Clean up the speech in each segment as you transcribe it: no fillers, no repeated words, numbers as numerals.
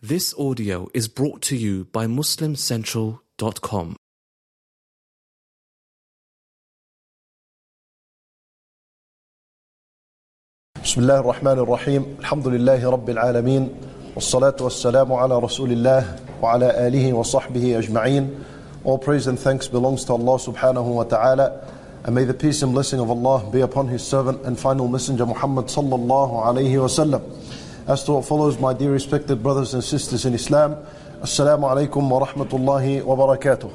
This audio is brought to you by MuslimCentral.com. بسم الله الرحمن الرحيم الحمد لله رب العالمين والصلاة والسلام على رسول الله وعلى آله وصحبه أجمعين. All praise and thanks belongs to Allah subhanahu wa ta'ala, and may the peace and blessing of Allah be upon His servant and final messenger Muhammad sallallahu alayhi wa sallam. As to what follows, my dear respected brothers and sisters in Islam, Assalamu alaikum wa rahmatullahi wa barakatuh.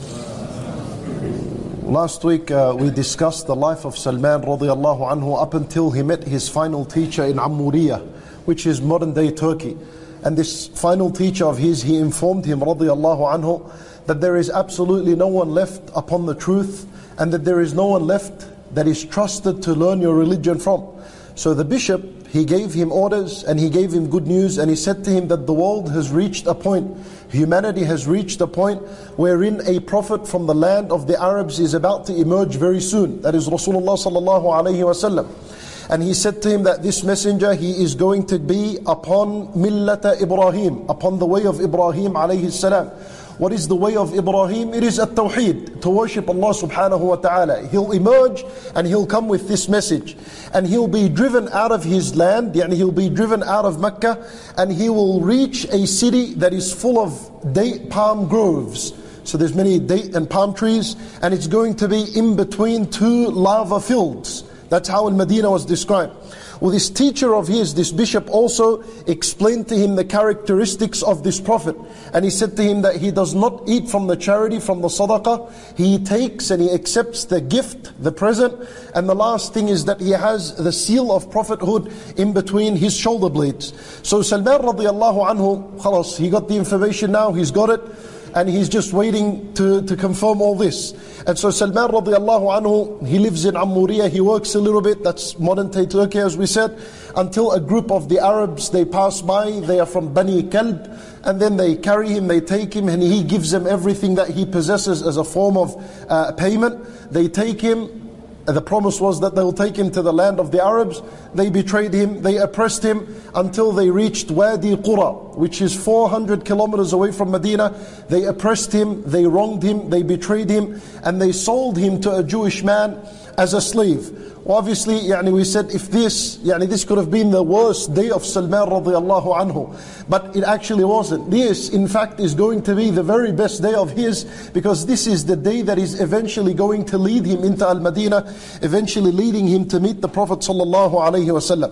Last week we discussed the life of Salman radiallahu anhu up until he met his final teacher in Ammuriyah, which is modern day Turkey. And this final teacher of his, he informed him radiallahu anhu that there is absolutely no one left upon the truth, and that there is no one left that is trusted to learn your religion from. So the bishop, he gave him orders and he gave him good news, and he said to him that the world has reached a point, humanity has reached a point wherein a prophet from the land of the Arabs is about to emerge very soon. That is Rasulullah sallallahu alayhi wa sallam. And he said to him that this messenger, he is going to be upon millata Ibrahim, upon the way of Ibrahim alayhi salam. What is the way of Ibrahim? It is at-tawheed, to worship Allah subhanahu wa ta'ala. He'll emerge and he'll come with this message. And he'll be driven out of his land, he'll be driven out of Mecca, and he will reach a city that is full of date palm groves. So there's many date and palm trees, and it's going to be in between two lava fields. That's how Al-Madinah was described. Well, this teacher of his, this bishop, also explained to him the characteristics of this prophet. And he said to him that he does not eat from the charity, from the sadaqah. He takes and he accepts the gift, the present. And the last thing is that he has the seal of prophethood in between his shoulder blades. So Salman radiallahu anhu, khalas, he got the information now, he's got it. And he's just waiting to confirm all this. And so Salman radiallahu anhu, he lives in Ammuriyah, he works a little bit, that's modern day Turkey as we said, until a group of the Arabs, they pass by, they are from Bani Kalb, and then they carry him, they take him, and he gives them everything that he possesses as a form of payment. They take him. The promise was that they'll take him to the land of the Arabs. They betrayed him, they oppressed him until they reached Wadi Qura, which is 400 kilometers away from Medina. They oppressed him, they wronged him, they betrayed him, and they sold him to a Jewish man as a slave. Well, obviously, we said if this could have been the worst day of Salman radiallahu anhu, but it actually wasn't. This, in fact, is going to be the very best day of his, because this is the day that is eventually going to lead him into Al-Madinah, eventually leading him to meet the Prophet sallallahu alaihi wasallam.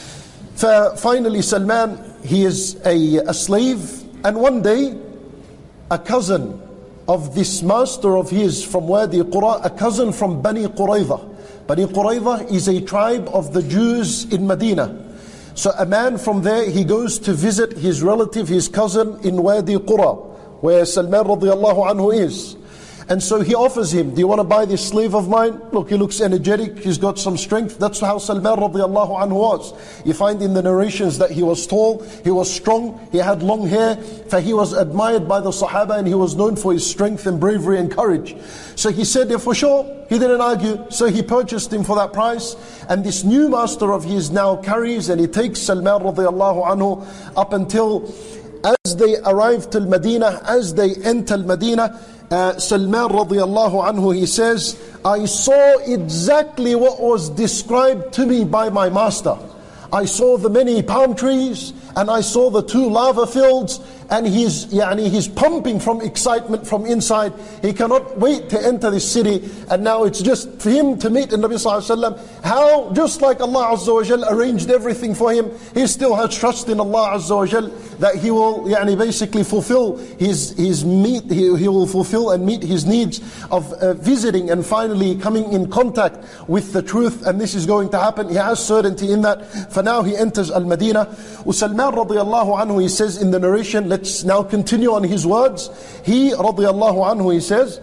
Finally, Salman, he is a slave, and one day, a cousin of this master of his from Wadi Qura, a cousin from Bani Qurayza. Bani Qurayza is a tribe of the Jews in Medina. So a man from there, he goes to visit his relative, his cousin in Wadi Qura, where Salman radiallahu anhu is. And so he offers him, do you want to buy this slave of mine? Look, he looks energetic, he's got some strength. That's how Salman radiallahu anhu was. You find in the narrations that he was tall, he was strong, he had long hair, for he was admired by the Sahaba, and he was known for his strength and bravery and courage. So he said, yeah, for sure. He didn't argue, so he purchased him for that price. And this new master of his now carries and he takes Salman radiallahu anhu up until, as they arrive to Medina, as they enter Medina, Salman radiallahu anhu, he says, I saw exactly what was described to me by my master. I saw the many palm trees, and I saw the two lava fields, and he's pumping from excitement from inside. He cannot wait to enter this city, and now it's just for him to meet the Nabi sallallahu alaihi wasallam. How, just like Allah Azza wa Jal arranged everything for him, he still has trust in Allah Azza wa Jal that he will basically fulfill his meet. He will fulfill and meet his needs of visiting and finally coming in contact with the truth, and this is going to happen. He has certainty in that. For now he enters Al-Madinah. Salman radiallahu anhu, he says in the narration, let's now continue on his words. He radiallahu anhu, he says,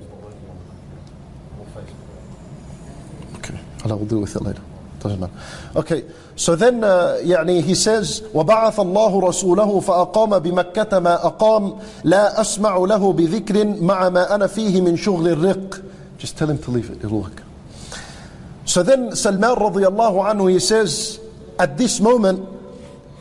okay, Allah will deal with it later. Doesn't matter. Okay, so then he says, وَبَعَثَ اللَّهُ رَسُولَهُ فَأَقَامَ بِمَكَّةَ مَا أَقَامَ لَا أَسْمَعُ لَهُ بِذِكْرٍ مَعَ مَا أَنَا فِيهِ مِنْ شُغْلِ الرِّقِّ. Just tell him to leave it, it'll work. So then Salman radiallahu anhu, he says, at this moment,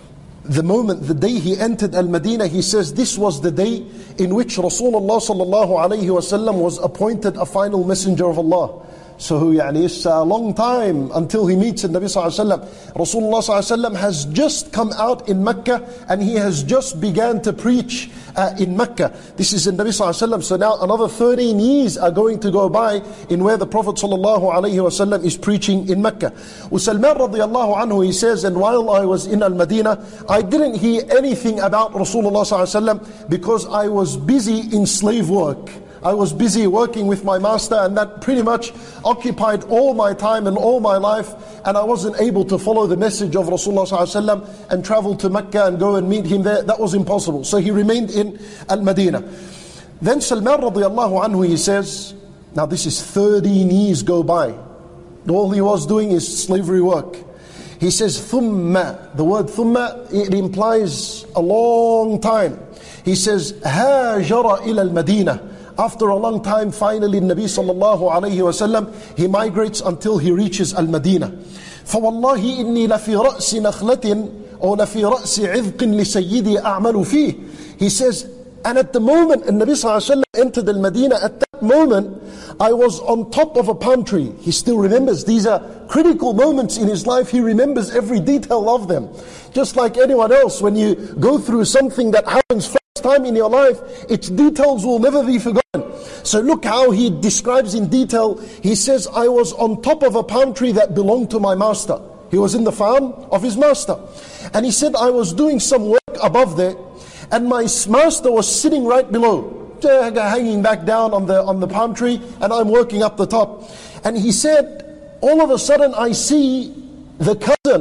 the day he entered Al-Madinah, he says this was the day in which Rasulullah sallallahu alayhi wasallam was appointed a final messenger of Allah. So it's a long time until he meets the Nabi sallallahu alayhi wa sallam. Rasulullah sallallahu alayhi wa sallam has just come out in Mecca and he has just began to preach in Mecca. This is in Nabi sallallahu alayhi wa sallam. So now another 13 years are going to go by in where the Prophet sallallahu alayhi wa sallam is preaching in Mecca. Salman radiallahu anhu, he says, and while I was in Al-Madinah, I didn't hear anything about Rasulullah sallallahu alayhi wa sallam because I was busy in slave work. I was busy working with my master, and that pretty much occupied all my time and all my life, and I wasn't able to follow the message of Rasulullah ﷺ and travel to Mecca and go and meet him there. That was impossible. So he remained in Al-Madinah. Then Salman radiallahu anhu, he says, now this is 13 years go by. All he was doing is slavery work. He says, thumma, the word thumma, it implies a long time. He says, hajara ila al-Madinah. After a long time, finally, Nabi sallallahu alayhi wa sallam, he migrates until he reaches Al-Madinah. فَوَاللَّهِ إِنِّي لَفِي رَأْسِ نَخْلَةٍ أو لَفِي رَأْسِ عِذْقٍ لِسَيِّدِي أَعْمَلُ فِيهِ. He says, and at the moment, and Nabi sallallahu alayhi wa sallam entered Al-Madinah, at that moment, I was on top of a palm tree. He still remembers. These are critical moments in his life. He remembers every detail of them. Just like anyone else, when you go through something that happens first time in your life, its details will never be forgotten. So look how he describes in detail. He says, I was on top of a palm tree that belonged to my master. He was in the farm of his master. And he said, I was doing some work above there, and my master was sitting right below, hanging back down on the palm tree, and I'm working up the top. And he said, all of a sudden I see the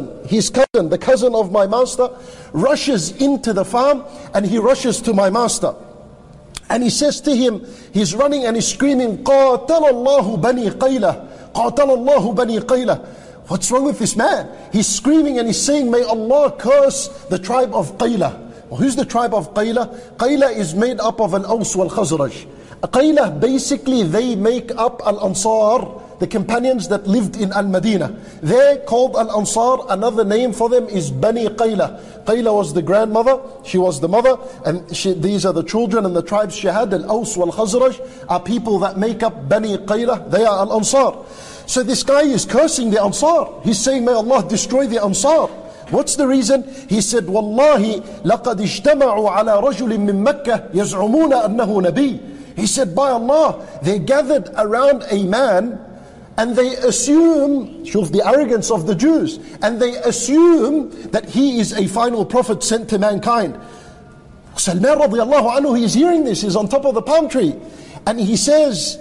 cousin of my master, rushes into the farm, and he rushes to my master. And he says to him, he's running and he's screaming, قَاتَلَ اللَّهُ بَنِي قَيْلَةَ قَاتَلَ اللَّهُ بَنِي قَيْلَةَ. What's wrong with this man? He's screaming and he's saying, may Allah curse the tribe of Qayla. Well, who's the tribe of Qayla? Qayla is made up of Al-Aws wal-Khazraj. Qayla, basically they make up Al-Ansar, the companions that lived in Al-Madinah. They're called Al-Ansar. Another name for them is Bani Qayla. Qayla was the grandmother, she was the mother, and these are the children and the tribes she had. Al-Aws wal-Khazraj are people that make up Bani Qayla. They are Al-Ansar. So this guy is cursing the Ansar. He's saying, may Allah destroy the Ansar. What's the reason? He said, Wallahi, لَقَدْ اجْتَمَعُوا عَلَى رَجُلٍ مِّن مَكَّةٍ يَزْعُمُونَ أَنَّهُ نَبِيٌّ. He said, by Allah, they gathered around a man, and they assume, shows the arrogance of the Jews, and they assume that he is a final prophet sent to mankind. Salman radiallahu anhu, he is hearing this, he's on top of the palm tree, and he says,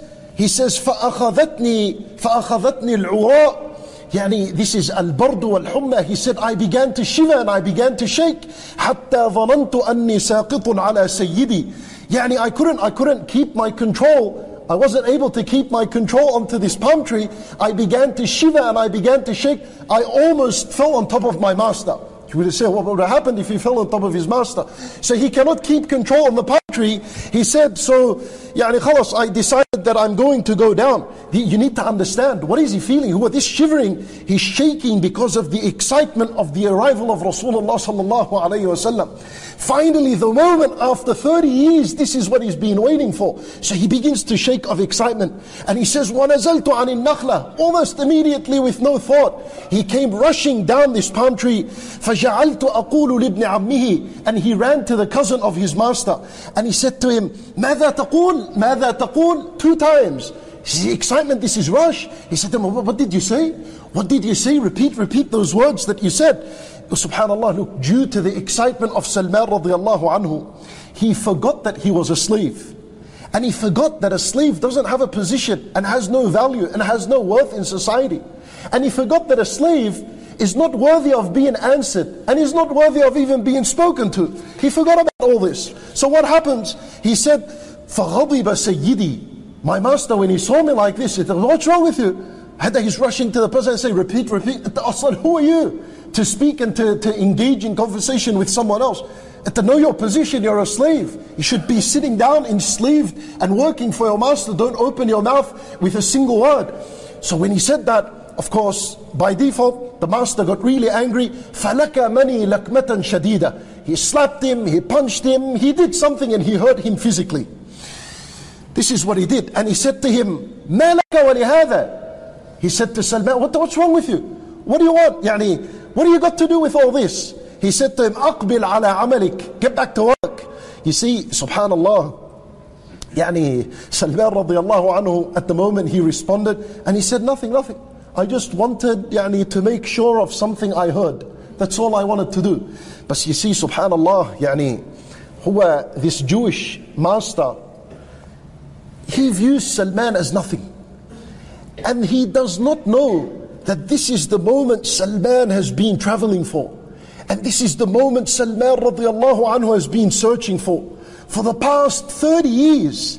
فَأَخَذَتْنِي الْعُرَاء. This is al-bardu wal-humma. He said, I began to shiver and I began to shake. حَتَّى ظَنَنْتُ أَنِّي سَاقِطٌ عَلَى سَيِّدِي. I couldn't keep my control. I wasn't able to keep my control onto this palm tree. I began to shiver and I began to shake. I almost fell on top of my master. You would say, what would have happened if he fell on top of his master? So he cannot keep control on the palm tree. He said, so, khalas, I decided that I'm going to go down. You need to understand, what is he feeling? This shivering, he's shaking because of the excitement of the arrival of Rasulullah sallallahu alayhi wa sallam. Finally, the moment after 30 years, this is what he's been waiting for. So he begins to shake of excitement. And he says, وَنَزَلْتُ عَنِ النَّخْلَةِ. Almost immediately with no thought, he came rushing down this palm tree. فَجَعَلْتُ أَقُولُ لِابْنِ عَمِّهِ. And he ran to the cousin of his master. And he said to him, مَاذَا تَقُولُ مَاذَا تَقُولُ. 2 times. The excitement, this is rush. He said to him, what did you say? What did you say? Repeat those words that you said. Subhanallah, look, due to the excitement of Salman radiallahu anhu, he forgot that he was a slave. And he forgot that a slave doesn't have a position and has no value and has no worth in society. And he forgot that a slave is not worthy of being answered and is not worthy of even being spoken to. He forgot about all this. So what happens? He said, فَغَضِبَ سَيِّدِي. My master, when he saw me like this, he said, what's wrong with you? He's rushing to the person and say, repeat. Who are you to speak and to engage in conversation with someone else? To know your position, you're a slave. You should be sitting down enslaved and working for your master. Don't open your mouth with a single word. So when he said that, of course, by default, the master got really angry. فَلَكَمَنِي لَكْمَةً شَدِيدًا. He slapped him, he punched him, he did something and he hurt him physically. This is what he did. And he said to him, مَا لَكَ وَلِهَذَا. He said to Salman, what's wrong with you? What do you want? What do you got to do with all this? He said to him, أَقْبِلْ عَلَى عَمَلِكَ. Get back to work. You see, subhanallah, Salman radiallahu anhu, at the moment he responded and he said, nothing. I just wanted to make sure of something I heard. That's all I wanted to do. But you see, subhanallah, this Jewish master, he views Salman as nothing. And he does not know that this is the moment Salman has been traveling for. And this is the moment Salman radiallahu anhu has been searching for the past 30 years.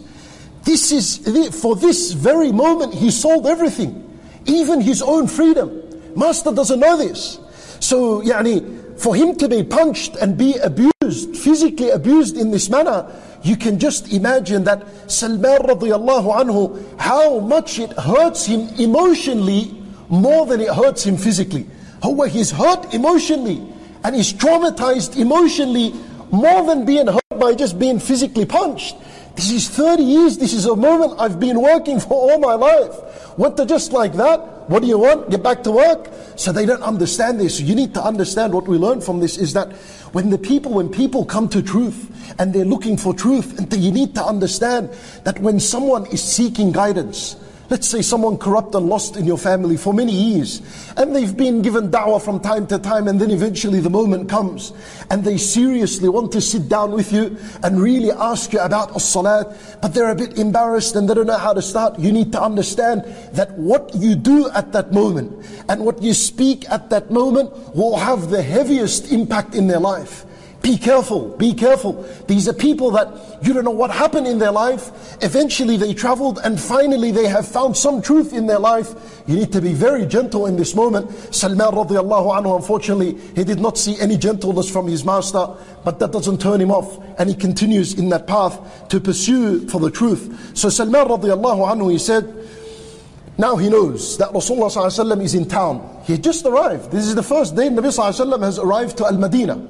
For this very moment he sold everything, even his own freedom. Master doesn't know this. So for him to be punched and be abused, physically abused in this manner, you can just imagine that Salman radiallahu anhu, how much it hurts him emotionally more than it hurts him physically. How he's hurt emotionally and he's traumatized emotionally more than being hurt by just being physically punched. This is 30 years, this is a moment I've been working for all my life. What to just like that? What do you want? Get back to work? So they don't understand this. You need to understand what we learn from this is that when people come to truth and they're looking for truth, and you need to understand that when someone is seeking guidance, let's say someone corrupt and lost in your family for many years, and they've been given da'wah from time to time, and then eventually the moment comes, and they seriously want to sit down with you and really ask you about as-salat, but they're a bit embarrassed and they don't know how to start. You need to understand that what you do at that moment and what you speak at that moment will have the heaviest impact in their life. Be careful. These are people that you don't know what happened in their life. Eventually they traveled and finally they have found some truth in their life. You need to be very gentle in this moment. Salman radiallahu anhu, unfortunately, he did not see any gentleness from his master, but that doesn't turn him off, and he continues in that path to pursue for the truth. So Salman radiallahu anhu, he said, now he knows that Rasulullah sallallahu alaihi wasallam is in town. He just arrived. This is the first day Nabi sallallahu alaihi wasallam has arrived to Al-Madinah.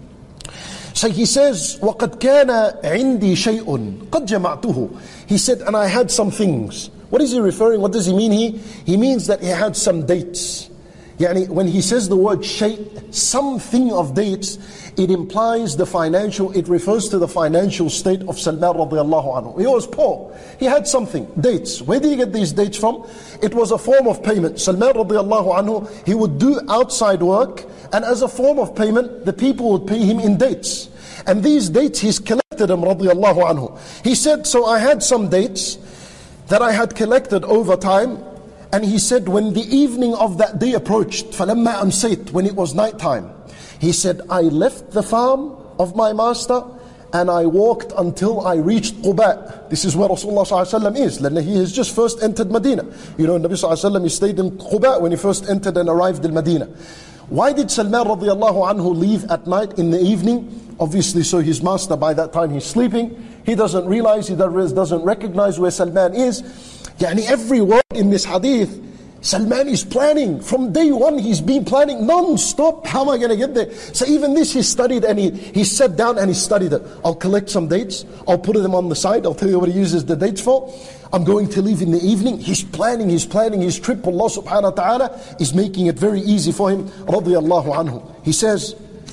So he says, وَقَدْ كَانَ عِنْدِي شَيْءٌ قَدْ جَمَعْتُهُ. He said, and I had some things. What is he referring? What does he mean? He means that he had some dates. When he says the word shay, something of dates, it implies it refers to the financial state of Salman radiallahu anhu. He was poor. He had something, dates. Where did he get these dates from? It was a form of payment. Salman radiallahu anhu, he would do outside work, and as a form of payment, the people would pay him in dates. And these dates, he's collected them, radiallahu anhu. He said, so I had some dates that I had collected over time. And he said, when the evening of that day approached, فَلَمَّا أَمْسَيْتْ, when it was night time, he said, I left the farm of my master and I walked until I reached Quba. This is where Rasulullah ﷺ is. He has just first entered Medina. Nabi ﷺ, he stayed in Quba when he first entered and arrived in Medina. Why did Salman radiallahu anhu leave at night in the evening? Obviously, so his master by that time he's sleeping. He doesn't realize, he doesn't recognize where Salman is. Every word in this hadith, Salman is planning. From day one he's been planning non-stop. How am I going to get there? So even this he studied, and he sat down and he studied it. I'll collect some dates, I'll put them on the side, I'll tell you what he uses the dates for. I'm going to leave in the evening. He's planning his trip. Allah subhanahu wa ta'ala is making it very easy for him, radiyallahu anhu. He says,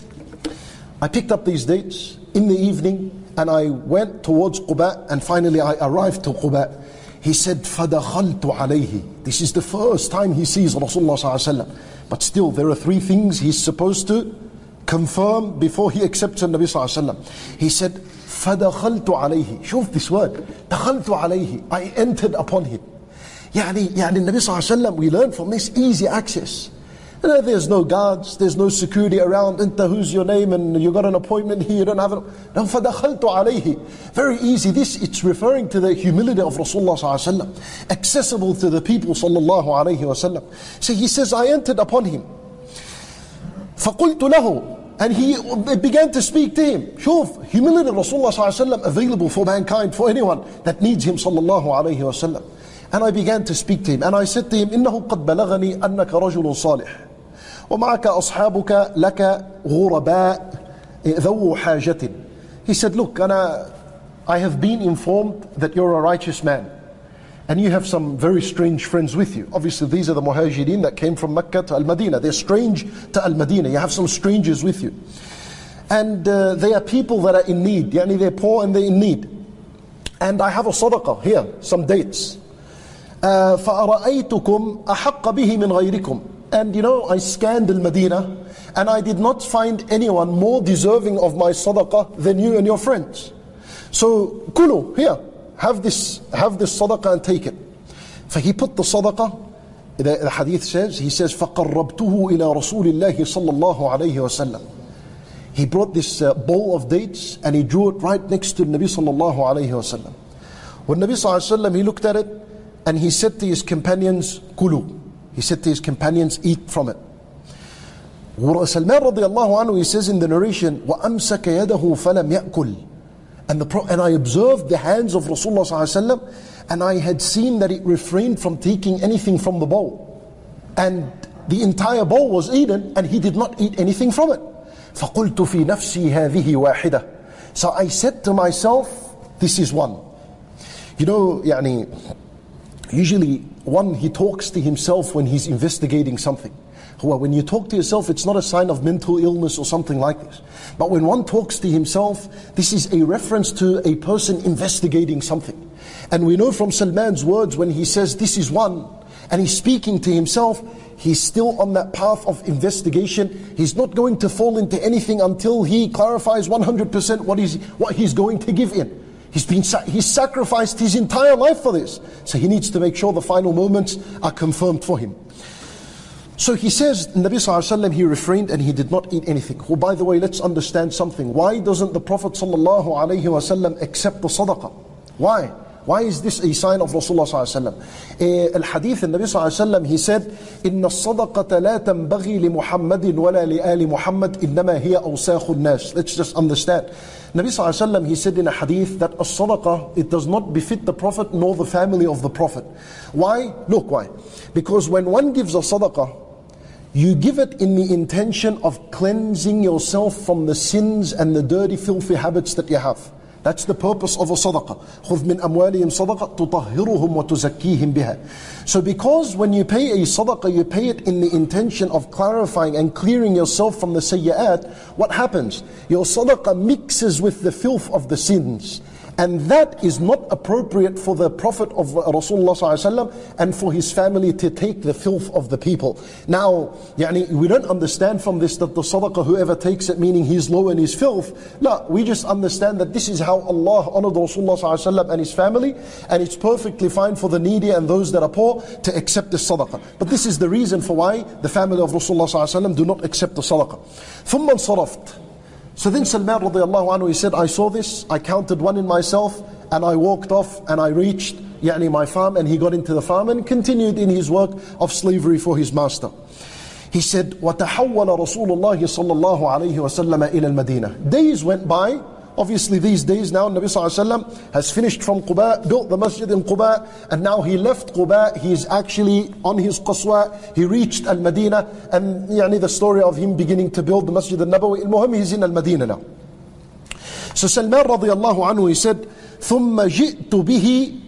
I picked up these dates in the evening and I went towards Quba, and finally I arrived to Quba. He said, فَدَخَلْتُ عَلَيْهِ. This is the first time he sees Rasulullah sallallahu alaihi wasallam. But still, there are three things he's supposed to confirm before he accepts the Nabi sallallahu alaihi wasallam. He said, فَدَخَلْتُ عَلَيْهِ. Shuf this word. دَخَلْتُ عَلَيْهِ. I entered upon him. Nabi sallallahu alaihi wasallam, we learn from this easy access. There's no guards, there's no security around. Who's your name? And you got an appointment here, you don't have it. فَدَخَلْتُ عَلَيْهِ. Very easy. It's referring to the humility of Rasulullah sallallahu alaihi wasallam, accessible to the people sallallahu alaihi wasallam. So he says, I entered upon him. فَقُلْتُ لَهُ. And he began to speak to him. Shuf, humility of Rasulullah sallallahu alaihi wasallam available for mankind, for anyone that needs him sallallahu alaihi wasallam. And I began to speak to him, and I said to him, إِنَّهُ قَدْ بَلَغَنِي أَنَّكَ رَجُلٌ صَالِحٌ وَمَعَكَ أَصْحَابُكَ لَكَ غُرَبَاء ذَوُّ حَاجَةٍ. He said, look, I have been informed that you're a righteous man, and you have some very strange friends with you. Obviously, these are the Muhajirin that came from Mecca to Al-Madinah. They're strange to Al-Madinah. You have some strangers with you. And they are people that are in need. Yani they're poor and they're in need. And I have a sadaqah here, some dates. فَأَرَأَيْتُكُمْ أَحَقَّ بِهِ مِنْ غَيْرِكُمْ. And I scanned Al-Madinah, and I did not find anyone more deserving of my sadaqah than you and your friends. So, kulu, here, have this sadaqah and take it. So he put the sadaqah, the hadith says, he says, فَقَرَّبْتُهُ إِلَى رَسُولِ اللَّهِ صَلَّى اللَّهُ عَلَيْهِ وَسَلَّمَ. He brought this bowl of dates and he drew it right next to Nabi sallallahu alayhi wa sallam. When Nabi sallallahu alayhi wa sallam, he looked at it and he said to his companions, kulu. He said to his companions, eat from it. Salman radiallahu anhu, he says in the narration, وَأَمْسَكَ يَدَهُ فَلَمْ يَأْكُلْ. And I observed the hands of Rasulullah sallallahu alayhi wa sallam, and I had seen that it refrained from taking anything from the bowl. And the entire bowl was eaten and he did not eat anything from it. فَقُلْتُ فِي نَفْسِي هَذِهِ وَاحِدَةً. So I said to myself, this is one. Usually one, he talks to himself when he's investigating something. When you talk to yourself, it's not a sign of mental illness or something like this. But when one talks to himself, this is a reference to a person investigating something. And we know from Salman's words, when he says this is one, and he's speaking to himself, he's still on that path of investigation. He's not going to fall into anything until he clarifies 100% what he's going to give in. He's sacrificed his entire life for this. So he needs to make sure the final moments are confirmed for him. So he says, Nabi sallallahu alayhi wa sallam, he refrained and he did not eat anything. Well, by the way, let's understand something. Why doesn't the Prophet sallallahu alayhi wa sallam accept the sadaqah? Why? Why is this a sign of Rasulullah sallallahu alayhi wa sallam? Al-Hadith, the Nabi sallallahu alayhi wa sallam, he said, إِنَّ الصَّدَقَةَ لَا تَنْبَغِي لِمُحَمَّدٍ وَلَا لِآلِ مُحَمَّدٍ إِنَّمَا هِيَ أَوْسَاخُ النَّاسِ. Let's just understand. Nabi sallallahu alayhi wa sallam, he said in a hadith that as-sadaqah, it does not befit the Prophet nor the family of the Prophet. Why? Look why. Because when one gives a sadaqah, you give it in the intention of cleansing yourself from the sins and the dirty, filthy habits that you have. That's the purpose of a sadaqah. خُذْ مِنْ أَمْوَالِهِمْ صَدَقَةً تُطَهِّرُهُمْ وَتُزَكِّيهِمْ بِهَا. So because when you pay a sadaqah, you pay it in the intention of clarifying and clearing yourself from the sayyat, what happens? Your sadaqah mixes with the filth of the sins. And that is not appropriate for the Prophet of Rasulullah sallallahu alaihi wasallam and for his family to take the filth of the people. Now, we don't understand from this that the sadaqah, whoever takes it, meaning he's low in his filth. No, we just understand that this is how Allah honored Rasulullah sallallahu alaihi wasallam and his family, and it's perfectly fine for the needy and those that are poor to accept the sadaqah. But this is the reason for why the family of Rasulullah sallallahu alaihi wasallam do not accept the sadaqah. ثُمَّ انصَرَفْتُ. So then Salman radiallahu anhu, he said, I saw this, I counted one in myself, and I walked off and I reached my farm, and he got into the farm and continued in his work of slavery for his master. He said, وَتَحَوَّلَ رَسُولُ اللَّهِ صَلَّى اللَّهُ عَلَيْهِ وَسَلَّمَ إِلَى الْمَدِينَةِ. Days went by. Obviously these days now, Nabi sallallahu alaihi wasallam has finished from Quba, built the masjid in Quba, and now he left Quba. He is actually on his qaswa. He reached Al-Madinah, and the story of him beginning to build the Masjid al-Nabawi. Al-Muhim, he's in Al-Madinah now. So Salman radiallahu anhu, he said, ثُمَّ جِئْتُ بِهِ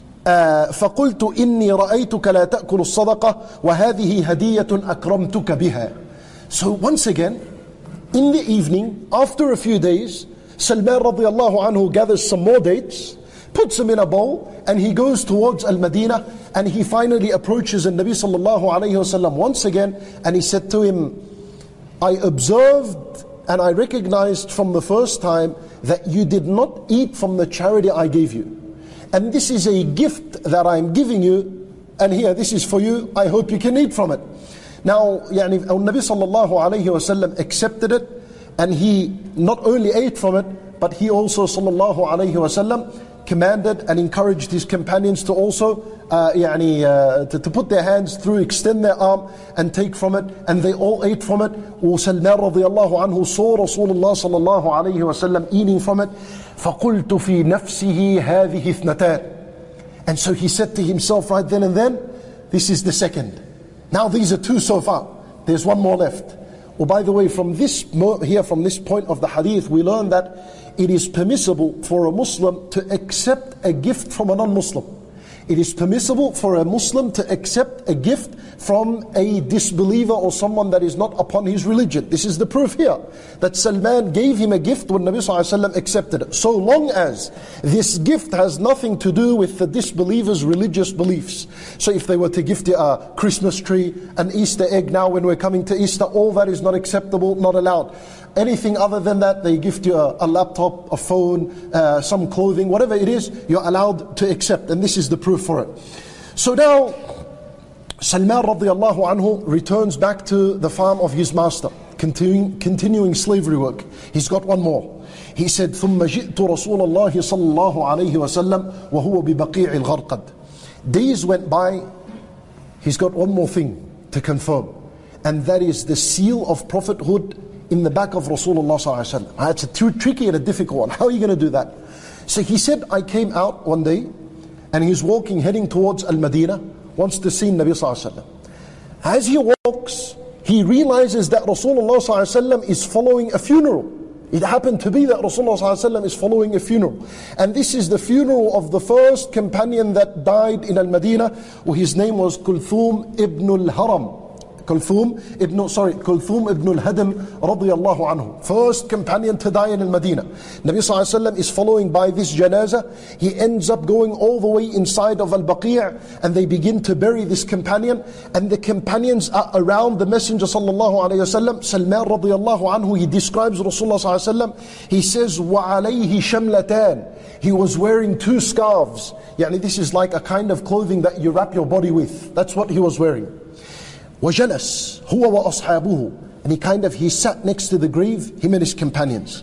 فَقُلْتُ إِنِّي رَأَيْتُكَ لَا تَأْكُلُ الصَّدَقَةَ وَهَذِهِ هَدِيَّةٌ أَكْرَمْتُكَ بِهَا. So once again, in the evening, after a few days, Salman radiallahu anhu gathers some more dates, puts them in a bowl, and he goes towards Al-Madinah, and he finally approaches the Nabi sallallahu alayhi wasallam once again, and he said to him, I observed and I recognized from the first time that you did not eat from the charity I gave you. And this is a gift that I'm giving you, and here, this is for you, I hope you can eat from it. Now, Nabi sallallahu alayhi wasallam accepted it, and he not only ate from it, but he also sallallahu alayhi wasallam commanded and encouraged his companions to also to put their hands through, extend their arm and take from it, and they all ate from it. Salman radiallahu anhu saw Rasulullah sallallahu alayhi wasallam eating from it. فَقُلْتُ فِي نَفْسِهِ هَذِهِ اثْنَتَانِ. And so he said to himself right then and then, this is the second. Now these are two so far. There's one more left. Oh, by the way, from this point of the hadith, we learn that it is permissible for a Muslim to accept a gift from a non-Muslim. It is permissible for a Muslim to accept a gift from a disbeliever or someone that is not upon his religion. This is the proof here, that Salman gave him a gift when Nabi ﷺ accepted it. So long as this gift has nothing to do with the disbeliever's religious beliefs. So if they were to gift you a Christmas tree, an Easter egg now when we're coming to Easter, all that is not acceptable, not allowed. Anything other than that, they gift you a laptop, a phone, some clothing, whatever it is, you're allowed to accept. And this is the proof for it. So now, Salman radiallahu anhu returns back to the farm of his master, continuing slavery work. He's got one more. He said, ثُمَّ جِئْتُ رَسُولَ اللَّهِ صَلَّى اللَّهُ عَلَيْهِ وَسَلَّمْ وَهُوَ بِبَقِيعِ الْغَرْقَدِ. Days went by, he's got one more thing to confirm. And that is the seal of prophethood in the back of Rasulullah sallallahu alaihi wasallam. It's a too tricky and a difficult one. How are you going to do that? So he said, I came out one day, and he's walking, heading towards Al-Madinah, wants to see Nabi sallallahu alaihi wasallam. As he walks, he realizes that Rasulullah sallallahu alaihi wasallam is following a funeral. It happened to be that Rasulullah sallallahu alaihi wasallam is following a funeral. And this is the funeral of the first companion that died in Al-Madinah, his name was Kulthum ibn al-Haram. Kulthum ibn al-Hadim radiyallahu anhu. First companion to die in al-Madinah. Nabi sallallahu alayhi wa sallam is following by this janazah. He ends up going all the way inside of al-Baqi', and they begin to bury this companion. And the companions are around the Messenger sallallahu alayhi wa sallam. Salman radiyallahu anhu, he describes Rasulullah sallallahu alayhi wa sallam. He says, وَعَلَيْهِ شَمْلَتَانِ. He was wearing two scarves. Yani this is like a kind of clothing that you wrap your body with. That's what he was wearing. وَجَلَسْ هُوَ وَأَصْحَابُهُ. And he sat next to the grave, him and his companions.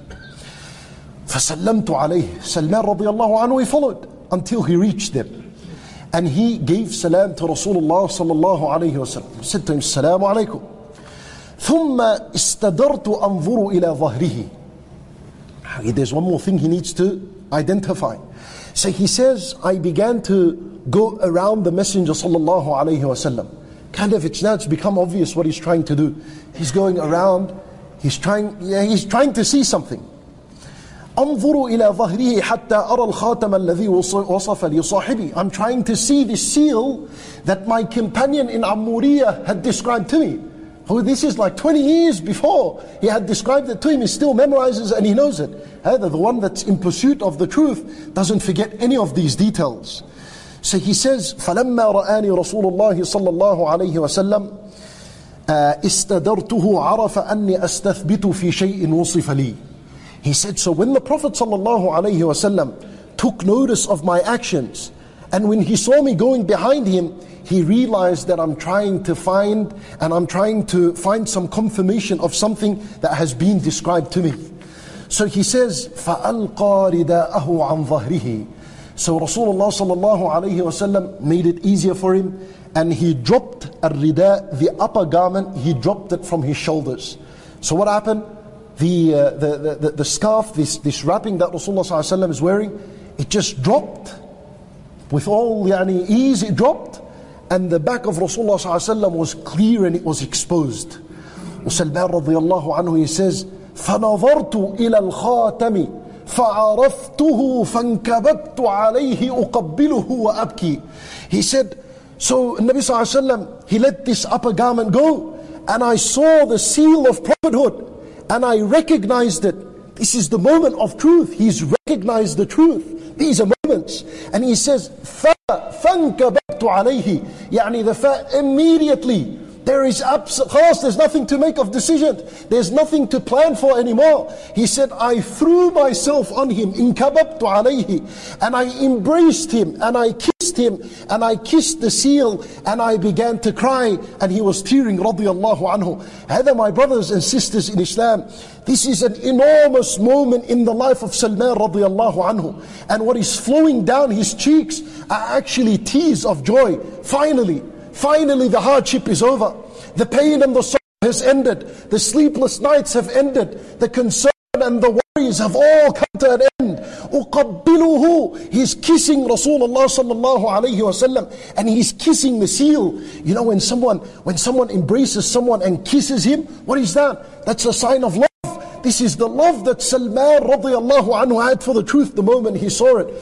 فَسَلَّمْتُ عَلَيْهِ. Salman radiallahu anhu, he followed until he reached them. And he gave salam to Rasulullah sallallahu alayhi wa sallam. He said to him, Assalamu alaikum. ثُمَّ اسْتَدَرْتُ أَنظُرُ إِلَى ظَهْرِهِ. There's one more thing he needs to identify. So he says, I began to go around the Messenger sallallahu alayhi wa sallam. It's become obvious what he's trying to do. He's going around, he's trying to see something. أنظر إلى ظهره حتى أرى الخاتم الذي وصف لي صاحبي. I'm trying to see the seal that my companion in Ammuriyah had described to me. Oh, this is like 20 years before he had described it to him. He still memorizes and he knows it. The one that's in pursuit of the truth doesn't forget any of these details. So he says, فَلَمَّا رَآنِي رَسُولُ اللَّهِ صَلَّى اللَّهُ عَلَيْهِ وَسَلَّمْ استدرته عرف أني أستثبت في شيء وصف لي. He said, so when the Prophet sallallahu alaihi wasallam took notice of my actions, and when he saw me going behind him, he realized that I'm trying to find some confirmation of something that has been described to me. So he says, فَأَلْقَى رِدَاءَهُ عَنْ ظَهْرِهِ. So Rasulullah sallallahu alayhi wa sallam made it easier for him, and he dropped al-rida, the upper garment, he dropped it from his shoulders. So what happened? The scarf, this wrapping that Rasulullah sallallahu alayhi wa sallam is wearing, it just dropped. With all ease it dropped, and the back of Rasulullah sallallahu alayhi wa sallam was clear and it was exposed. Salman radiyallahu anhu, he says, فَنَظَرْتُ إِلَى الْخَاتَمِ فَعَرَفْتُهُ فَانْكَبَبْتُ عَلَيْهِ أُقَبِّلُهُ وَأَبْكِي. He said, so Nabi sallallahu alayhi wa sallam, he let this upper garment go, and I saw the seal of prophethood, and I recognized it. This is the moment of truth. He's recognized the truth. These are moments. And he says, فَانْكَبَبْتُ عَلَيْهِ. يعني the fa immediately. There's nothing to make of decision. There's nothing to plan for anymore. He said, I threw myself on him, inkababtu alayhi, and I embraced him, and I kissed him, and I kissed the seal, and I began to cry, and he was tearing, radiyallahu anhu. Hada, my brothers and sisters in Islam, this is an enormous moment in the life of Salman radiyallahu anhu. And what is flowing down his cheeks are actually tears of joy. Finally the hardship is over. The pain and the sorrow has ended. The sleepless nights have ended. The concern and the worries have all come to an end. أُقَبِّلُهُ, he's kissing Rasulullah sallallahu alayhi wasallam, and he's kissing the seal. You know, when someone embraces someone and kisses him, what is that? That's a sign of love. This is the love that Salman radiallahu anhu had for the truth the moment he saw it.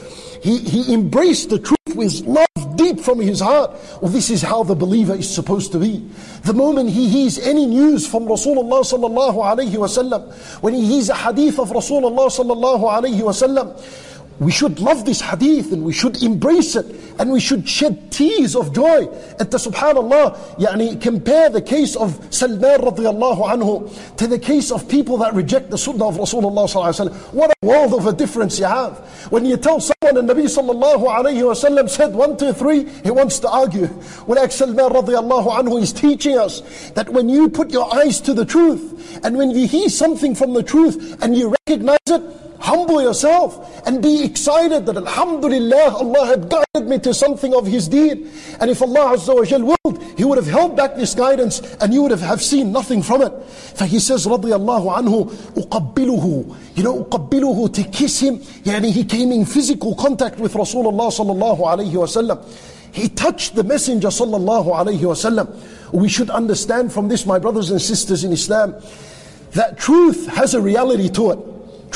He embraced the truth with love deep from his heart. Well, this is how the believer is supposed to be. The moment he hears any news from Rasulullah sallallahu alayhi wasallam, when he hears a hadith of Rasulullah sallallahu alayhi wasallam, we should love this hadith and we should embrace it and we should shed tears of joy. And to subhanallah, compare the case of Salman radiallahu anhu to the case of people that reject the sunnah of Rasulullah sallallahu alayhi wasallam. What a world of a difference you have. When you tell someone the Nabi sallallahu alayhi wasallam said 1, 2, 3, he wants to argue. When Salman radiallahu anhu is teaching us that when you put your eyes to the truth and when you hear something from the truth and you recognize it, humble yourself and be excited that alhamdulillah, Allah had guided me to something of His deen. And if Allah Azza wa Jal willed, He would have held back this guidance and you would have seen nothing from it. For he says, radiyallahu anhu, uqabbiluhu. You know, uqabbiluhu, to kiss him. He came in physical contact with Rasulullah sallallahu alayhi wasallam. He touched the Messenger sallallahu alayhi wasallam. We should understand from this, my brothers and sisters in Islam, that truth has a reality to it.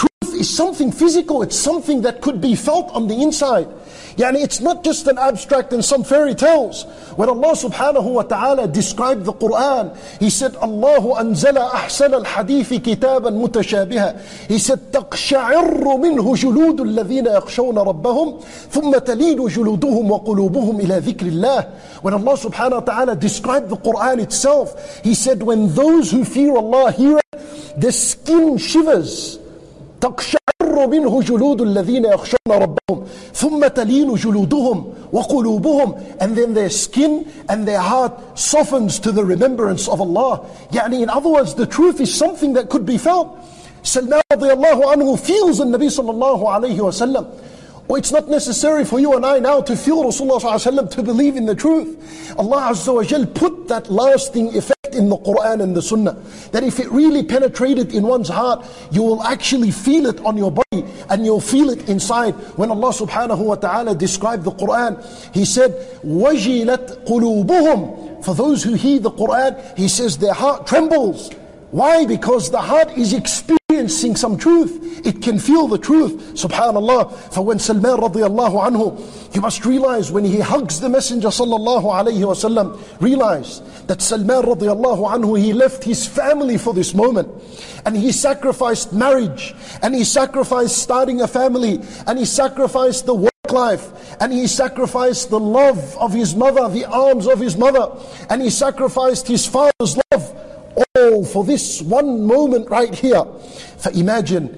Is something physical, it's something that could be felt on the inside. It's not just an abstract and some fairy tales. When Allah subhanahu wa ta'ala described the Quran, He said, Allahu anzala ahsana al-hadithi kitaban mutashabiha. He said, تَقْشَعِرُّ مِنْهُ جُلُودُ الَّذِينَ يَخْشَوْنَ رَبَّهُمْ ثُمَّ تَلِينُ جُلُودُهُمْ وَقُلُوبُهُمْ إِلَى ذِكْرِ اللَّهِ. When Allah subhanahu wa ta'ala described the Quran itself, He said, when those who fear Allah hear it, the skin shivers. تقشعر منه جلود الذين يخشون ربهم ثم تلين جلودهم وقلوبهم, and then their skin and their heart softens to the remembrance of Allah. In other words, the truth is something that could be felt. Salman radiallahu anhu feels the Nabi sallallahu alayhi wa sallam. It's not necessary for you and I now to feel Rasulullah sallallahu alayhi wa sallam to believe in the truth. Allah Azza wa Jal put that lasting effect in the Quran and the Sunnah, that if it really penetrated in one's heart, you will actually feel it on your body and you'll feel it inside. When Allah subhanahu wa ta'ala described the Quran, He said, وَجِلَتْ قُلُوبُهُمْ. For those who hear the Quran, He says their heart trembles. Why? Because the heart is experiencing some truth. It can feel the truth. Subhanallah. For when Salman radiallahu anhu, you must realize when he hugs the Messenger sallallahu alayhi wasallam, realize that Salman radiallahu anhu, he left his family for this moment. And he sacrificed marriage. And he sacrificed starting a family. And he sacrificed the work life. And he sacrificed the love of his mother, the arms of his mother. And he sacrificed his father's love. All for this one moment right here. For imagine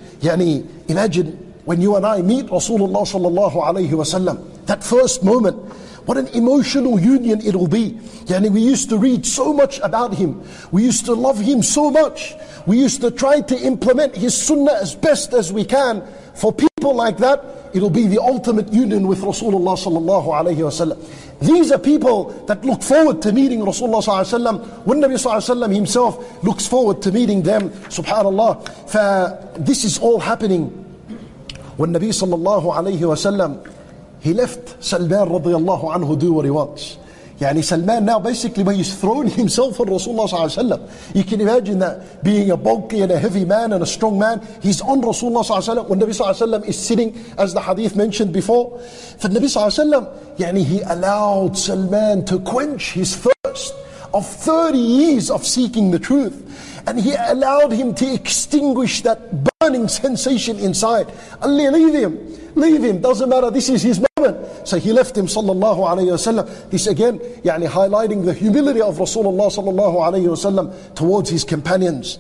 when you and I meet Rasulullah sallallahu alayhi wa sallam, that first moment, what an emotional union it will be. We used to read so much about him. We used to love him so much. We used to try to implement his sunnah as best as we can. For people like that, it'll be the ultimate union with Rasulullah sallallahu alayhi wa sallam. These are people that look forward to meeting Rasulullah sallallahu alayhi wa sallam, when Nabi sallallahu alayhi wa sallam himself looks forward to meeting them. Subhanallah. This is all happening when Nabi sallallahu alayhi wa sallam, he left Salman radiallahu anhu do what he wants. Salman now basically when he's thrown himself on Rasulullah sallallahu alayhi wa sallam. You can imagine that, being a bulky and a heavy man and a strong man, he's on Rasulullah sallallahu alayhi wa sallam when Nabi sallallahu alayhi wa sallam is sitting, as the hadith mentioned before. For Nabi sallallahu alayhi wa sallam, he allowed Salman to quench his thirst of 30 years of seeking the truth. And he allowed him to extinguish that burning sensation inside. Allah, leave him, doesn't matter, this is his moment. So he left him sallallahu alayhi wa sallam. This again, highlighting the humility of Rasulullah sallallahu alayhi wa sallam towards his companions.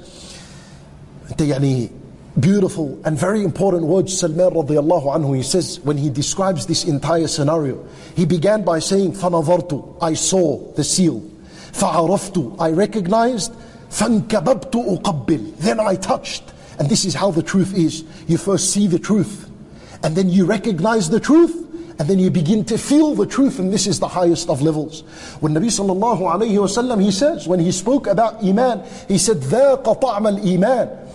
Beautiful and very important words Salman radiallahu anhu, he says when he describes this entire scenario. He began by saying, فَنَظَرْتُ, I saw the seal. فَعَرَفْتُ, I recognized. فَانْكَبَبْتُ أُقَبِّلْ, then I touched. And this is how the truth is. You first see the truth, and then you recognize the truth, and then you begin to feel the truth, and this is the highest of levels. When Nabi sallallahu alayhi wa sallam, he says, when he spoke about Iman, he said, ذَاقَ طَعْمَ الْإِيمَانِ.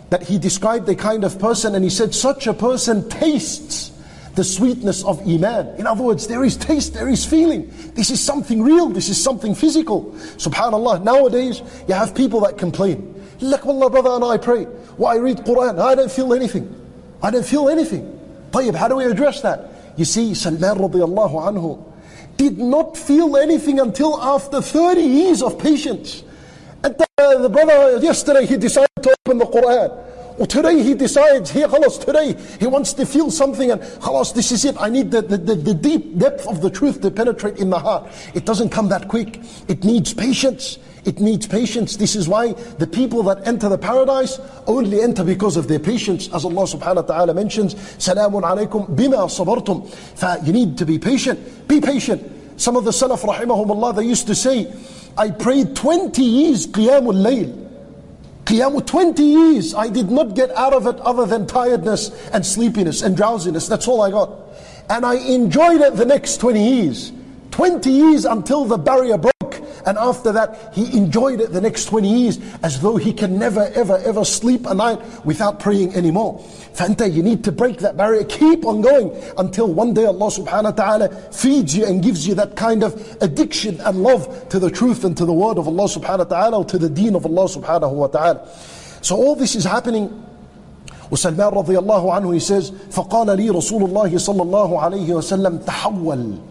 that he described the kind of person, and he said, such a person tastes the sweetness of Iman. In other words, there is taste, there is feeling. This is something real, this is something physical. SubhanAllah, nowadays you have people that complain. Like, wallah brother, and I pray, I read Quran, I don't feel anything. I don't feel anything. طيب, how do we address that? You see, Salman radiallahu anhu did not feel anything until after 30 years of patience. And the brother, yesterday he decided to open the Quran. Or today he decides, today he wants to feel something, and this is it. I need the deep depth of the truth to penetrate in the heart. It doesn't come that quick. It needs patience. It needs patience. This is why the people that enter the paradise only enter because of their patience. As Allah subhanahu wa ta'ala mentions, Salamun alaykum bima sabartum. You need to be patient. Be patient. Some of the Salaf rahimahumullah, they used to say, I prayed 20 years Qiyamul Layl. Qiyamul 20 years, I did not get out of it other than tiredness and sleepiness and drowsiness. That's all I got. And I enjoyed it the next 20 years. 20 years until the barrier broke. And after that, he enjoyed it the next 20 years as though he can never, ever, ever sleep a night without praying anymore. Fanta, you need to break that barrier. Keep on going until one day Allah subhanahu wa ta'ala feeds you and gives you that kind of addiction and love to the truth and to the word of Allah subhanahu wa ta'ala, or to the deen of Allah subhanahu wa ta'ala. So all this is happening. وسلمان رضي الله عنه, he says, فقال لي رسول الله صلى الله عليه وسلم تحول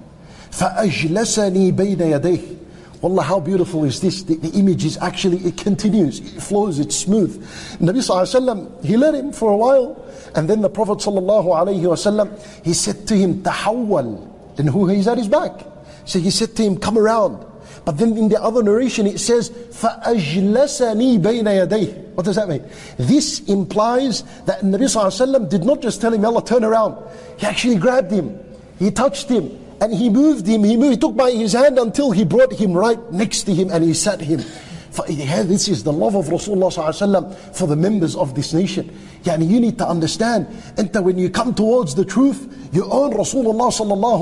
فأجلسني بين يديه. Wallah, how beautiful is this? The image is actually, it continues, it flows, it's smooth. Nabi sallallahu alayhi wa sallam, he let him for a while, and then the Prophet sallallahu alayhi wa sallam, he said to him, tahawwal. Then who he's at his back. So he said to him, come around. But then in the other narration it says, فَأَجْلَسَنِي بَيْنَ يَدَيْهِ. What does that mean? This implies that Nabi sallallahu alayhi wa sallam did not just tell him, Allah, turn around. He actually grabbed him, he touched him, and he moved him, he took by his hand until he brought him right next to him and he sat him. This is the love of Rasulullah ﷺ for the members of this nation. You need to understand, when you come towards the truth, you earn Rasulullah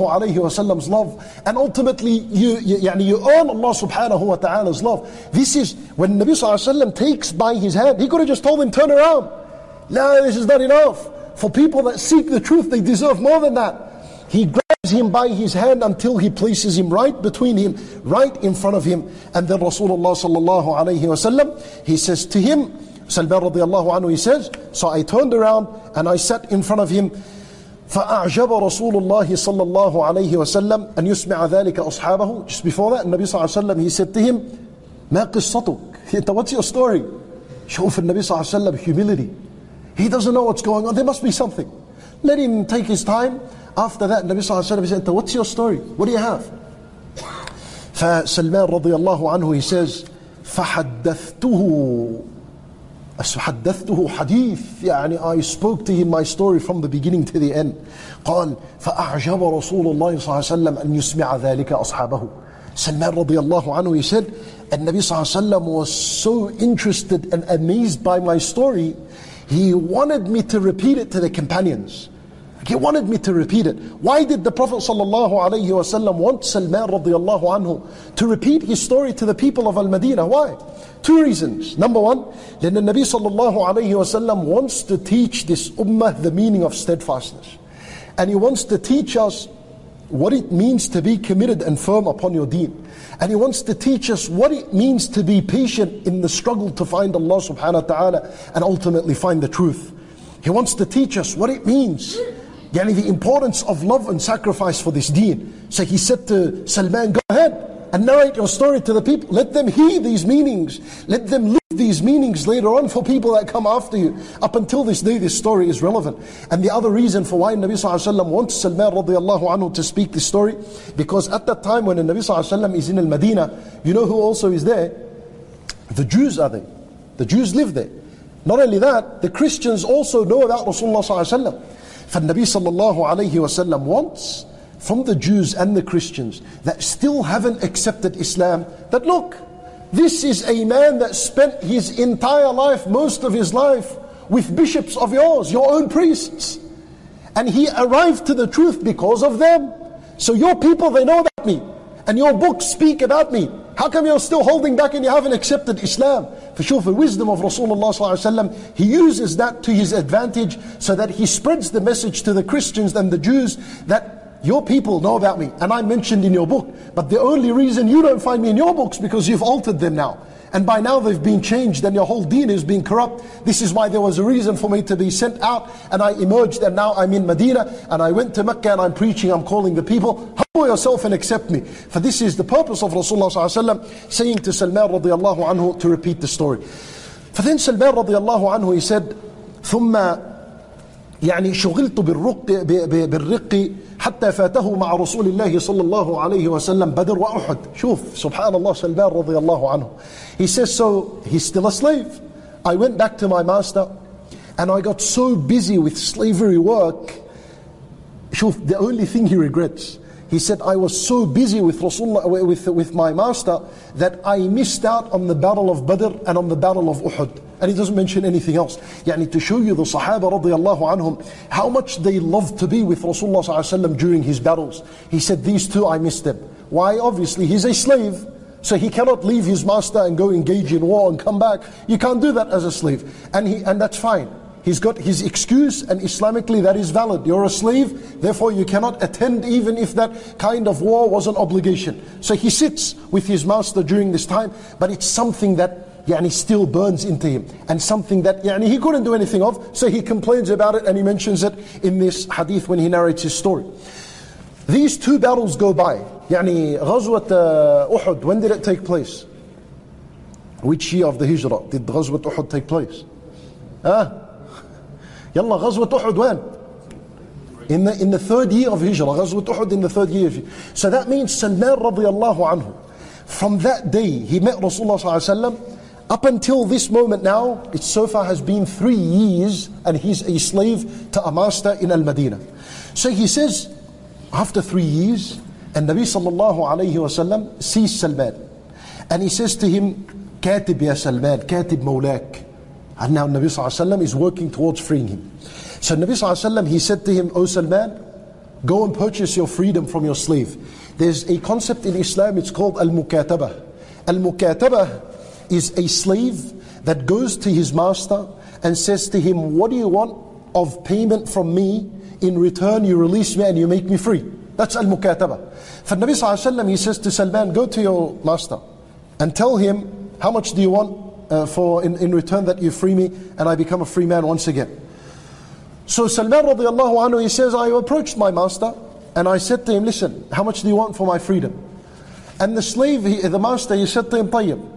ﷺ's love, and ultimately you earn Allah subhanahu wa ta'ala's love. This is when Nabi ﷺ takes by his hand. He could have just told him, turn around. No, this is not enough. For people that seek the truth, they deserve more than that. He grabs him by his hand until he places him right between him, right in front of him. And then Rasulullah sallallahu alayhi wa sallam, he says to him, Salman radiallahu anhu, he says, so I turned around and I sat in front of him. فَأَعْجَبَ رَسُولُ اللَّهِ صَلَّى اللَّهُ عَلَيْهِ وَسَلَّمْ أَنْ يُسْمِعَ ذَلِكَ أَصْحَابَهُ. Just before that, Nabi sallallahu alayhi wa sallam, he said to him, مَا قِصَّتُكَ? What's your story? Show for Nabi sallallahu alayhi wa sallam humility. He doesn't know what's going on. There must be something. Let him take his time. After that, Nabi sallallahu alayhi wa sallam said, what's your story? What do you have? فسلمان رضي الله عنه, he says, فحدثته حديث, I spoke to him my story from the beginning to the end. قال فأعجب رسول الله صلى الله عليه وسلم أن يسمع ذلك أصحابه. Salman رضي الله عنه, he said, and Nabi sallallahu alayhi wa sallam was so interested and amazed by my story, he wanted me to repeat it to the companions. He wanted me to repeat it. Why did the Prophet ﷺ want Salman radiallahu anhu to repeat his story to the people of Al-Madinah? Why? Two reasons. Number one, then the Nabi ﷺ wants to teach this ummah the meaning of steadfastness. And he wants to teach us what it means to be committed and firm upon your deen. And he wants to teach us what it means to be patient in the struggle to find Allah subhanahu wa ta'ala and ultimately find the truth. He wants to teach us what it means, the importance of love and sacrifice for this deen. So he said to Salman, go ahead and narrate your story to the people. Let them hear these meanings. Let them live these meanings later on for people that come after you. Up until this day, this story is relevant. And the other reason for why Nabi sallallahu alayhi wa sallam wants Salman radiallahu anhu to speak this story, because at that time when the Nabi sallallahu alayhi wa sallam is in Al-Madinah, you know who also is there? The Jews are there. The Jews live there. Not only that, the Christians also know about Rasulullah sallallahu alayhi wa sallam. For Nabi sallallahu alayhi wa sallam wants from the Jews and the Christians that still haven't accepted Islam, that look, this is a man that spent his entire life, most of his life, with bishops of yours, your own priests. And he arrived to the truth because of them. So your people, they know about me. And your books speak about me. How come you're still holding back and you haven't accepted Islam? For sure, the wisdom of Rasulullah sallallahu alaihi wasallam, he uses that to his advantage so that he spreads the message to the Christians and the Jews that your people know about me and I'm mentioned in your book. But the only reason you don't find me in your books because you've altered them now. And by now they've been changed and your whole deen is being corrupt. This is why there was a reason for me to be sent out, and I emerged and now I'm in Medina and I went to Mecca and I'm preaching, I'm calling the people. Humble yourself and accept me. For this is the purpose of Rasulullah sallallahu alaihi wasallam saying to Salman radiallahu anhu to repeat the story. For then Salman radiallahu anhu, he said, ثم يعني شغلت بالرق حتى فاته مع رسول الله صلى الله عليه وسلم بدر وأحد. شوف سبحان الله, Salman رضي الله عنه. He says, so he's still a slave. I went back to my master and I got so busy with slavery work. شوف, the only thing he regrets, he said, I was so busy with Rasulullah, with my master, that I missed out on the battle of Badr and on the battle of Uhud. And he doesn't mention anything else. Yani to show you the Sahaba radiallahu anhum, how much they loved to be with Rasulullah sallallahu alaihi wasallam during his battles. He said, these two I missed them. Why? Obviously he's a slave, so he cannot leave his master and go engage in war and come back. You can't do that as a slave. And that's fine. He's got his excuse, and Islamically that is valid. You're a slave, therefore you cannot attend even if that kind of war was an obligation. So he sits with his master during this time, but it's something that still burns into him, and something that he couldn't do anything of, so he complains about it and he mentions it in this hadith when he narrates his story. These two battles go by. Ghazwat Uhud, when did it take place? Which year of the Hijrah did Ghazwat Uhud take place? Yalla, Ghazwat Uhud when? In the third year of Hijrah. Ghazwat Uhud in the third year of Hijrah. So that means Salman radiallahu anhu, from that day he met Rasulullah sallallahu alaihi wasallam, up until this moment now, it so far has been 3 years and he's a slave to a master in Al-Madinah. So he says, after 3 years, and Nabi sallallahu alayhi wasallam sees Salman. And he says to him, Katib ya Salman, Katib Mawlak. And now Nabi sallallahu alayhi wasallam is working towards freeing him. So Nabi sallallahu alayhi wasallam, he said to him, O Salman, go and purchase your freedom from your slave. There's a concept in Islam, it's called Al-Mukatabah. Al-Mukatabah is a slave that goes to his master and says to him, what do you want of payment from me? In return you release me and you make me free. That's Al-Mukatabah. For Nabi sallallahu alayhi wasallam, he says to Salman, go to your master and tell him, how much do you want for in return that you free me and I become a free man once again. So Salman radiallahu anhu, he says, I approached my master and I said to him, listen, how much do you want for my freedom? And the slave, the master, he said to him, Tayyib,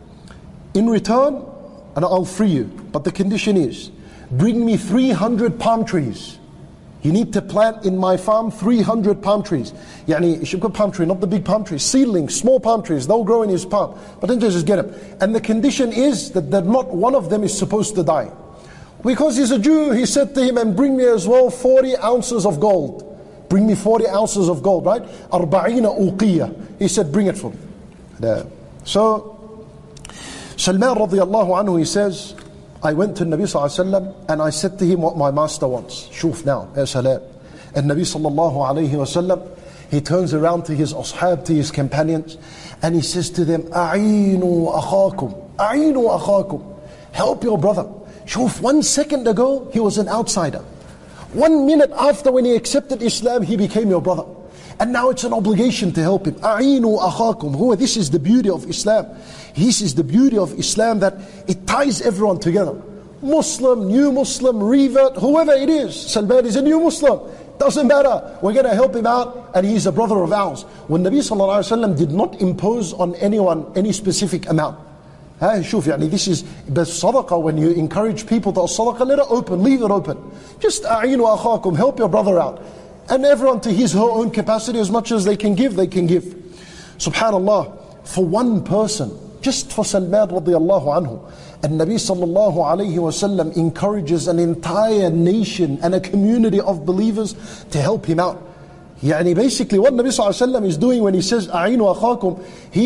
in return, and I'll free you, but the condition is, bring me 300 palm trees. You need to plant in my farm 300 palm trees. You should put palm tree, not the big palm trees, seedlings, small palm trees, they'll grow in his palm. But then just get them. And the condition is that not one of them is supposed to die. Because he's a Jew, he said to him, and bring me as well 40 ounces of gold. Bring me 40 ounces of gold, right? 40 uqiyah. He said, bring it for me. So, Salman radiallahu anhu, he says, I went to Nabi sallallahu alayhi wa sallam and I said to him what my master wants. Shuf now, ya salam. And Nabi sallallahu alayhi wa sallam, he turns around to his ashab, to his companions, and he says to them, A'inu akhakum, A'inu akhakum. Help your brother. Shuf, 1 second ago, he was an outsider. 1 minute after when he accepted Islam, he became your brother. And now it's an obligation to help him. A'inu akhakum. This is the beauty of Islam. This is the beauty of Islam, that it ties everyone together. Muslim, new Muslim, revert, whoever it is. Salman is a new Muslim. Doesn't matter. We're going to help him out and he's a brother of ours. When Nabi sallallahu alaihi wasallam did not impose on anyone any specific amount. This is the sadaqah. When you encourage people to sadaqah, let it open, leave it open. Just a'inu akhakum, help your brother out. And everyone to his her own capacity, as much as they can give, they can give. Subhanallah, for one person, just for Salman radiallahu anhu, and Nabi sallallahu alayhi wa sallam encourages an entire nation and a community of believers to help him out. Basically what Nabi sallallahu alayhi wa sallam is doing when he says A'inu akhakum,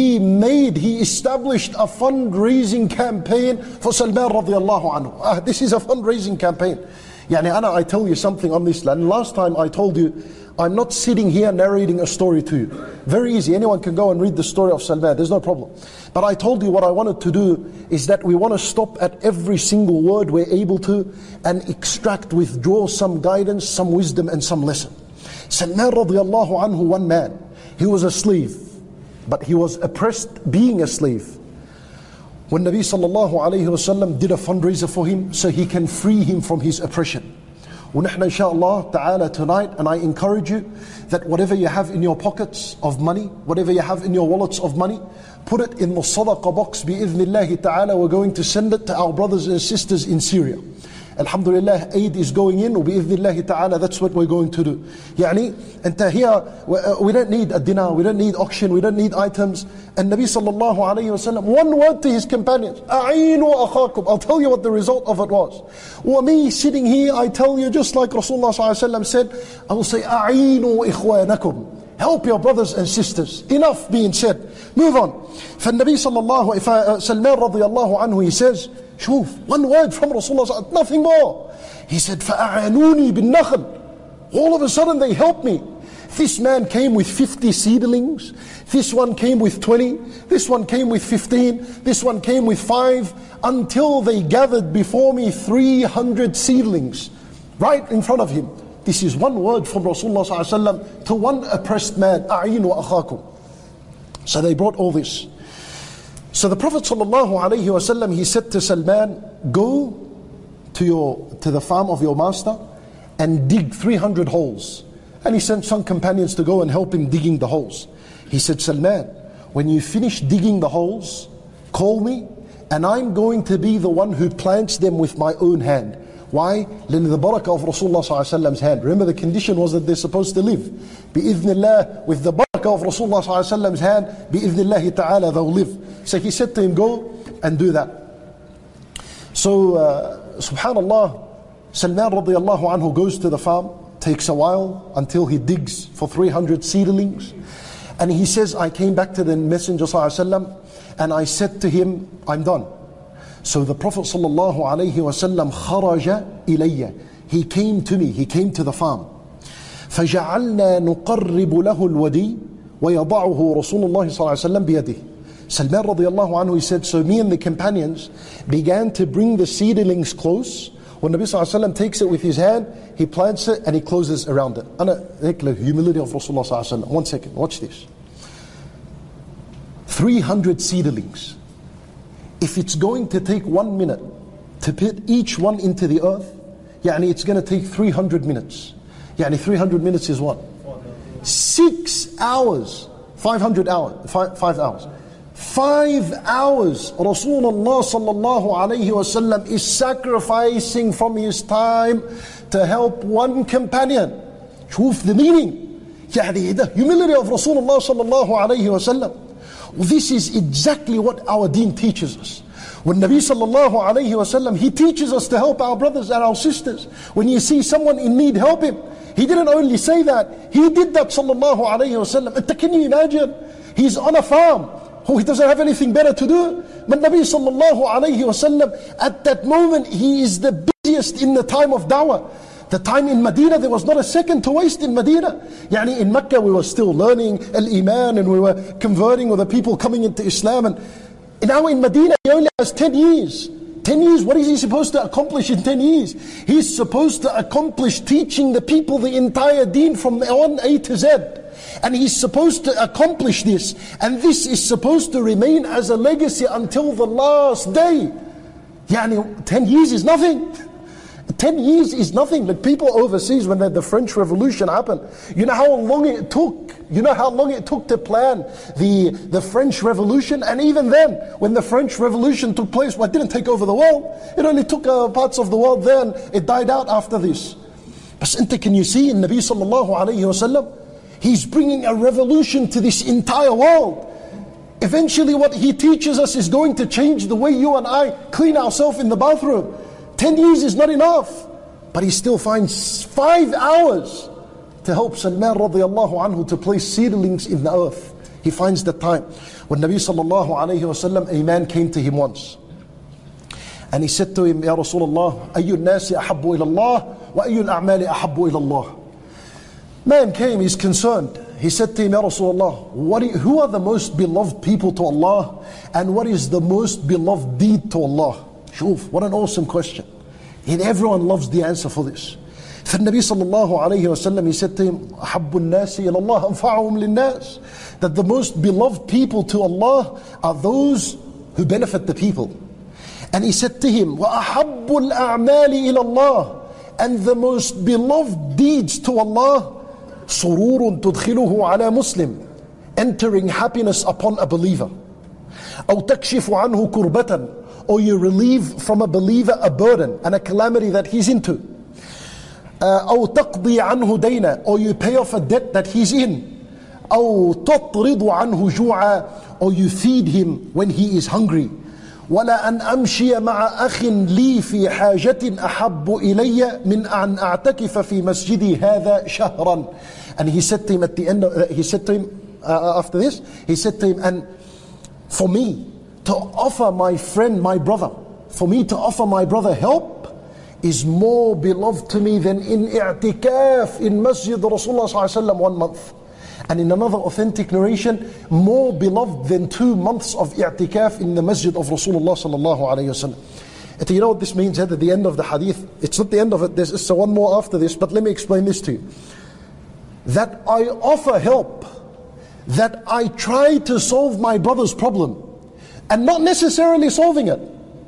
he established a fundraising campaign for Salman radiallahu anhu. This is a fundraising campaign. I tell you something on this land. Last time I told you, I'm not sitting here narrating a story to you. Very easy, anyone can go and read the story of Salman, there's no problem. But I told you what I wanted to do is that we want to stop at every single word we're able to and extract, withdraw some guidance, some wisdom and some lesson. Salman radiallahu anhu, one man, he was a slave, but he was oppressed being a slave. When Nabi sallallahu alayhi wasallam did a fundraiser for him so he can free him from his oppression. ونحن inshaAllah ta'ala tonight, and I encourage you that whatever you have in your pockets of money, whatever you have in your wallets of money, put it in the sadaqah box bi'idhnillahi ta'ala. We're going to send it to our brothers and sisters in Syria. Alhamdulillah, aid is going in, bi'idhnillahi ta'ala, that's what we're going to do. And here, we don't need a dinar, we don't need auction, we don't need items. And Nabi sallallahu alayhi wa sallam, one word to his companions, أَعِينُوا أَخَاكُمْ. I'll tell you what the result of it was. Me sitting here, I tell you, just like Rasulullah sallallahu alayhi wa sallam said, I will say, أَعِينُوا إِخْوَانَكُمْ. Help your brothers and sisters. Enough being said. Move on. فالنبي Salman radiallahu anhu, he says, شوف, one word from Rasulullah, nothing more. He said, فَأَعَانُونِي بِالنَّخْلِ. All of a sudden they helped me. This man came with 50 seedlings. This one came with 20. This one came with 15. This one came with 5. Until they gathered before me 300 seedlings right in front of him. This is one word from Rasulullah ﷺ to one oppressed man. أَعِينُوا أَخَاكُمْ. So they brought all this. So the Prophet ﷺ, he said to Salman, go to the farm of your master and dig 300 holes. And he sent some companions to go and help him digging the holes. He said, Salman, when you finish digging the holes, call me, and I'm going to be the one who plants them with my own hand. Why? The barakah of Rasulullah ﷺ's hand. Remember, the condition was that they're supposed to live. Bi'idhnillah, with the barakah of Rasulullah ﷺ's hand, bi'idhnillahi ta'ala, they'll live. So he said to him, go and do that. So, subhanallah, Salman radiallahu anhu goes to the farm, takes a while until he digs for 300 seedlings. And he says, I came back to the Messenger ﷺ and I said to him, I'm done. So the Prophet ﷺ kharaja ilayya. He came to me, he came to the farm. فَجَعَلْنَا نُقَرِّبُ لَهُ الْوَدِي وَيَضَعُهُ رَسُولُ اللَّهِ صَلَّى اللَّهُ عَلَيْهِ وَسَلَّمَ بِيَدِهِ. Salman radiallahu anhu, he said, so me and the companions began to bring the seedlings close. When Nabi sallallahu alayhi wa sallam takes it with his hand, he plants it and he closes around it. The humility of Rasulullah sallallahu alayhi wa sallam. 1 second, watch this. 300 seedlings. If it's going to take 1 minute to put each one into the earth, it's going to take 300 minutes. 300 minutes is what? 6 hours. 500 hours. 5 hours. 5 hours Rasulullah sallallahu alayhi wa sallam is sacrificing from his time to help one companion. Shuf the meaning. The humility of Rasulullah sallallahu alayhi wa sallam. This is exactly what our deen teaches us. When Nabi sallallahu alayhi wa sallam, he teaches us to help our brothers and our sisters. When you see someone in need, help him. He didn't only say that, he did that sallallahu alayhi wa sallam. Can you imagine? He's on a farm. He doesn't have anything better to do. But Nabi sallallahu alayhi wa sallam, at that moment, he is the busiest in the time of da'wah. The time in Medina, there was not a second to waste in Medina. In Mecca, we were still learning al-Iman and we were converting with the people coming into Islam. And now in Medina, he only has 10 years. 10 years, what is he supposed to accomplish in 10 years? He's supposed to accomplish teaching the people the entire deen from A to Z. And he's supposed to accomplish this. And this is supposed to remain as a legacy until the last day. 10 years is nothing. 10 years is nothing. Like people overseas, when the French Revolution happened, you know how long it took? You know how long it took to plan the French Revolution? And even then, when the French Revolution took place, it didn't take over the world. It only took parts of the world then. It died out after this. But can you see in Nabi sallallahu alayhi wa sallam, he's bringing a revolution to this entire world. Eventually what he teaches us is going to change the way you and I clean ourselves in the bathroom. 10 years is not enough. But he still finds 5 hours to help Salman radiallahu anhu to place seedlings in the earth. He finds the time. When Nabi sallallahu alayhi wa sallam, a man came to him once. And he said to him, Ya Rasulullah, أَيُّ النَّاسِ أَحَبُّ إِلَى اللَّهِ وَأَيُّ الْأَعْمَالِ أَحَبُّ إِلَى اللَّهِ. Man came, he's concerned. He said to him, Ya Rasulullah, who are the most beloved people to Allah, and what is the most beloved deed to Allah? Shuf, what an awesome question. And everyone loves the answer for this. فالنبي صلى الله عليه وسلم, he said to him, أحب الناس إلى الله أنفعهم للناس. That the most beloved people to Allah are those who benefit the people. And he said to him, وأحب الأعمال إلى الله, and the most beloved deeds to Allah, سرور تدخله على مسلم, entering happiness upon a believer. أو تكشف عنه كربة, or you relieve from a believer a burden and a calamity that he's into. أو تقضي عنه دينا, or you pay off a debt that he's in. أو تطرد عنه جوعا, or you feed him when he is hungry. ولا أن أمشي مع أخ لي في حاجة أحب إلي من أن أعتكف في مسجدي هذا شهرا. And he said to him at the end, after this, he said to him, and for me to offer my friend, my brother, for me to offer my brother help is more beloved to me than in i'tikaf in Masjid Rasulullah sallallahu 1 month. And in another authentic narration, more beloved than 2 months of i'tikaf in the Masjid of Rasulullah sallallahu alayhi wasallam. And you know what this means at the end of the hadith? It's not the end of it, there's one more after this, but let me explain this to you. That I offer help, that I try to solve my brother's problem, and not necessarily solving it.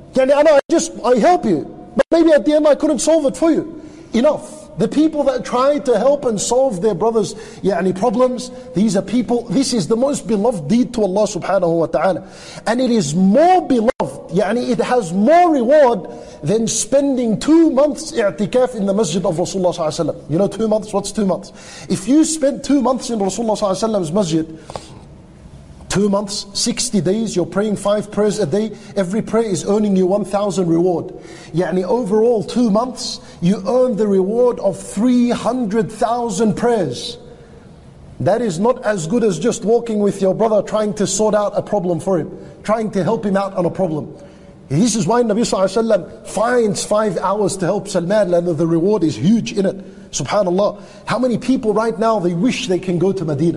I help you, but maybe at the end I couldn't solve it for you. Enough. The people that try to help and solve their brothers' problems, these are people, this is the most beloved deed to Allah subhanahu wa ta'ala. And it is more beloved, it has more reward than spending 2 months i'tikaf in the masjid of Rasulullah sallallahu alaihi wasallam. You know 2 months? What's 2 months? If you spend 2 months in Rasulullah sallallahu alaihi wasallam's masjid, 2 months, 60 days, you're praying 5 prayers a day. Every prayer is earning you 1,000 reward. Overall 2 months, you earn the reward of 300,000 prayers. That is not as good as just walking with your brother trying to sort out a problem for him, trying to help him out on a problem. This is why Nabi sallallahu alaihi wasallam finds 5 hours to help Salman, and the reward is huge in it. Subhanallah. How many people right now, they wish they can go to Medina?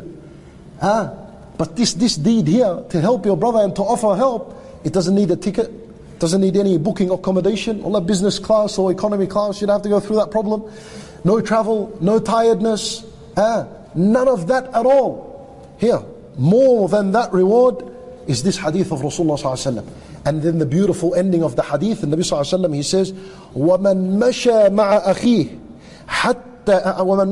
But this deed here, to help your brother and to offer help, it doesn't need a ticket, doesn't need any booking accommodation, or business class or economy class. You don't have to go through that problem. No travel, no tiredness, none of that at all. Here, more than that reward is this hadith of Rasulullah sallallahu alaihi wasallam. And then the beautiful ending of the hadith, the Nabi sallallahu alaihi wasallam, he says, وَمَنْ مَشَى مَعَ أَخِيهِ حَتَّى ومن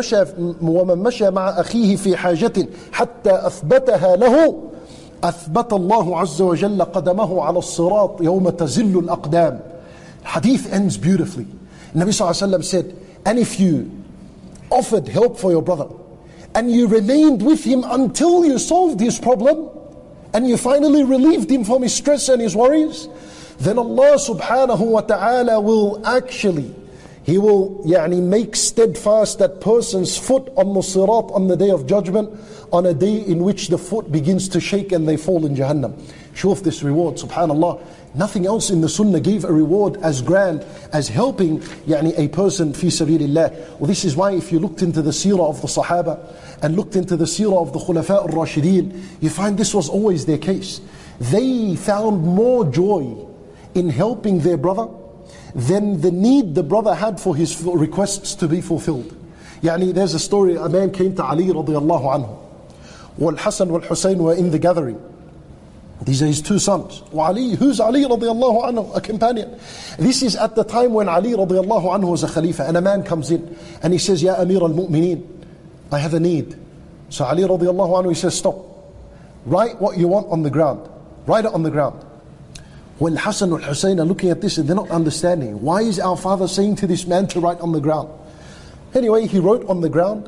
مشى مع أخيه في حاجة حتى أثبتها له أثبت الله عز وجل قدمه على الصراط يوم تزل الأقدام. Hadith ends beautifully. Nabi sallallahu alaihi wasallam said, and if you offered help for your brother and you remained with him until you solved his problem and you finally relieved him from his stress and his worries, then Allah subhanahu wa ta'ala will actually, He will make steadfast that person's foot on the sirat on the day of judgment, on a day in which the foot begins to shake and they fall in Jahannam. Show off this reward, subhanallah. Nothing else in the sunnah gave a reward as grand as helping a person fi sabilillah. Well, this is why if you looked into the seerah of the Sahaba and looked into the seerah of the Khulafa al-Rashideen, you find this was always their case. They found more joy in helping their brother than the need the brother had for his requests to be fulfilled. There's a story, a man came to Ali radiallahu anhu. Wal-Hasan wal-Husayn were in the gathering. These are his 2 sons. Ali, who's Ali radiallahu anhu? A companion. This is at the time when Ali radiallahu anhu was a Khalifa, and a man comes in and he says, Ya Amir al-Mu'mineen, I have a need. So Ali radiallahu anhu, he says, stop. Write what you want on the ground. Write it on the ground. Well, Hassan and Hussein are looking at this and they're not understanding. Why is our father saying to this man to write on the ground? Anyway, he wrote on the ground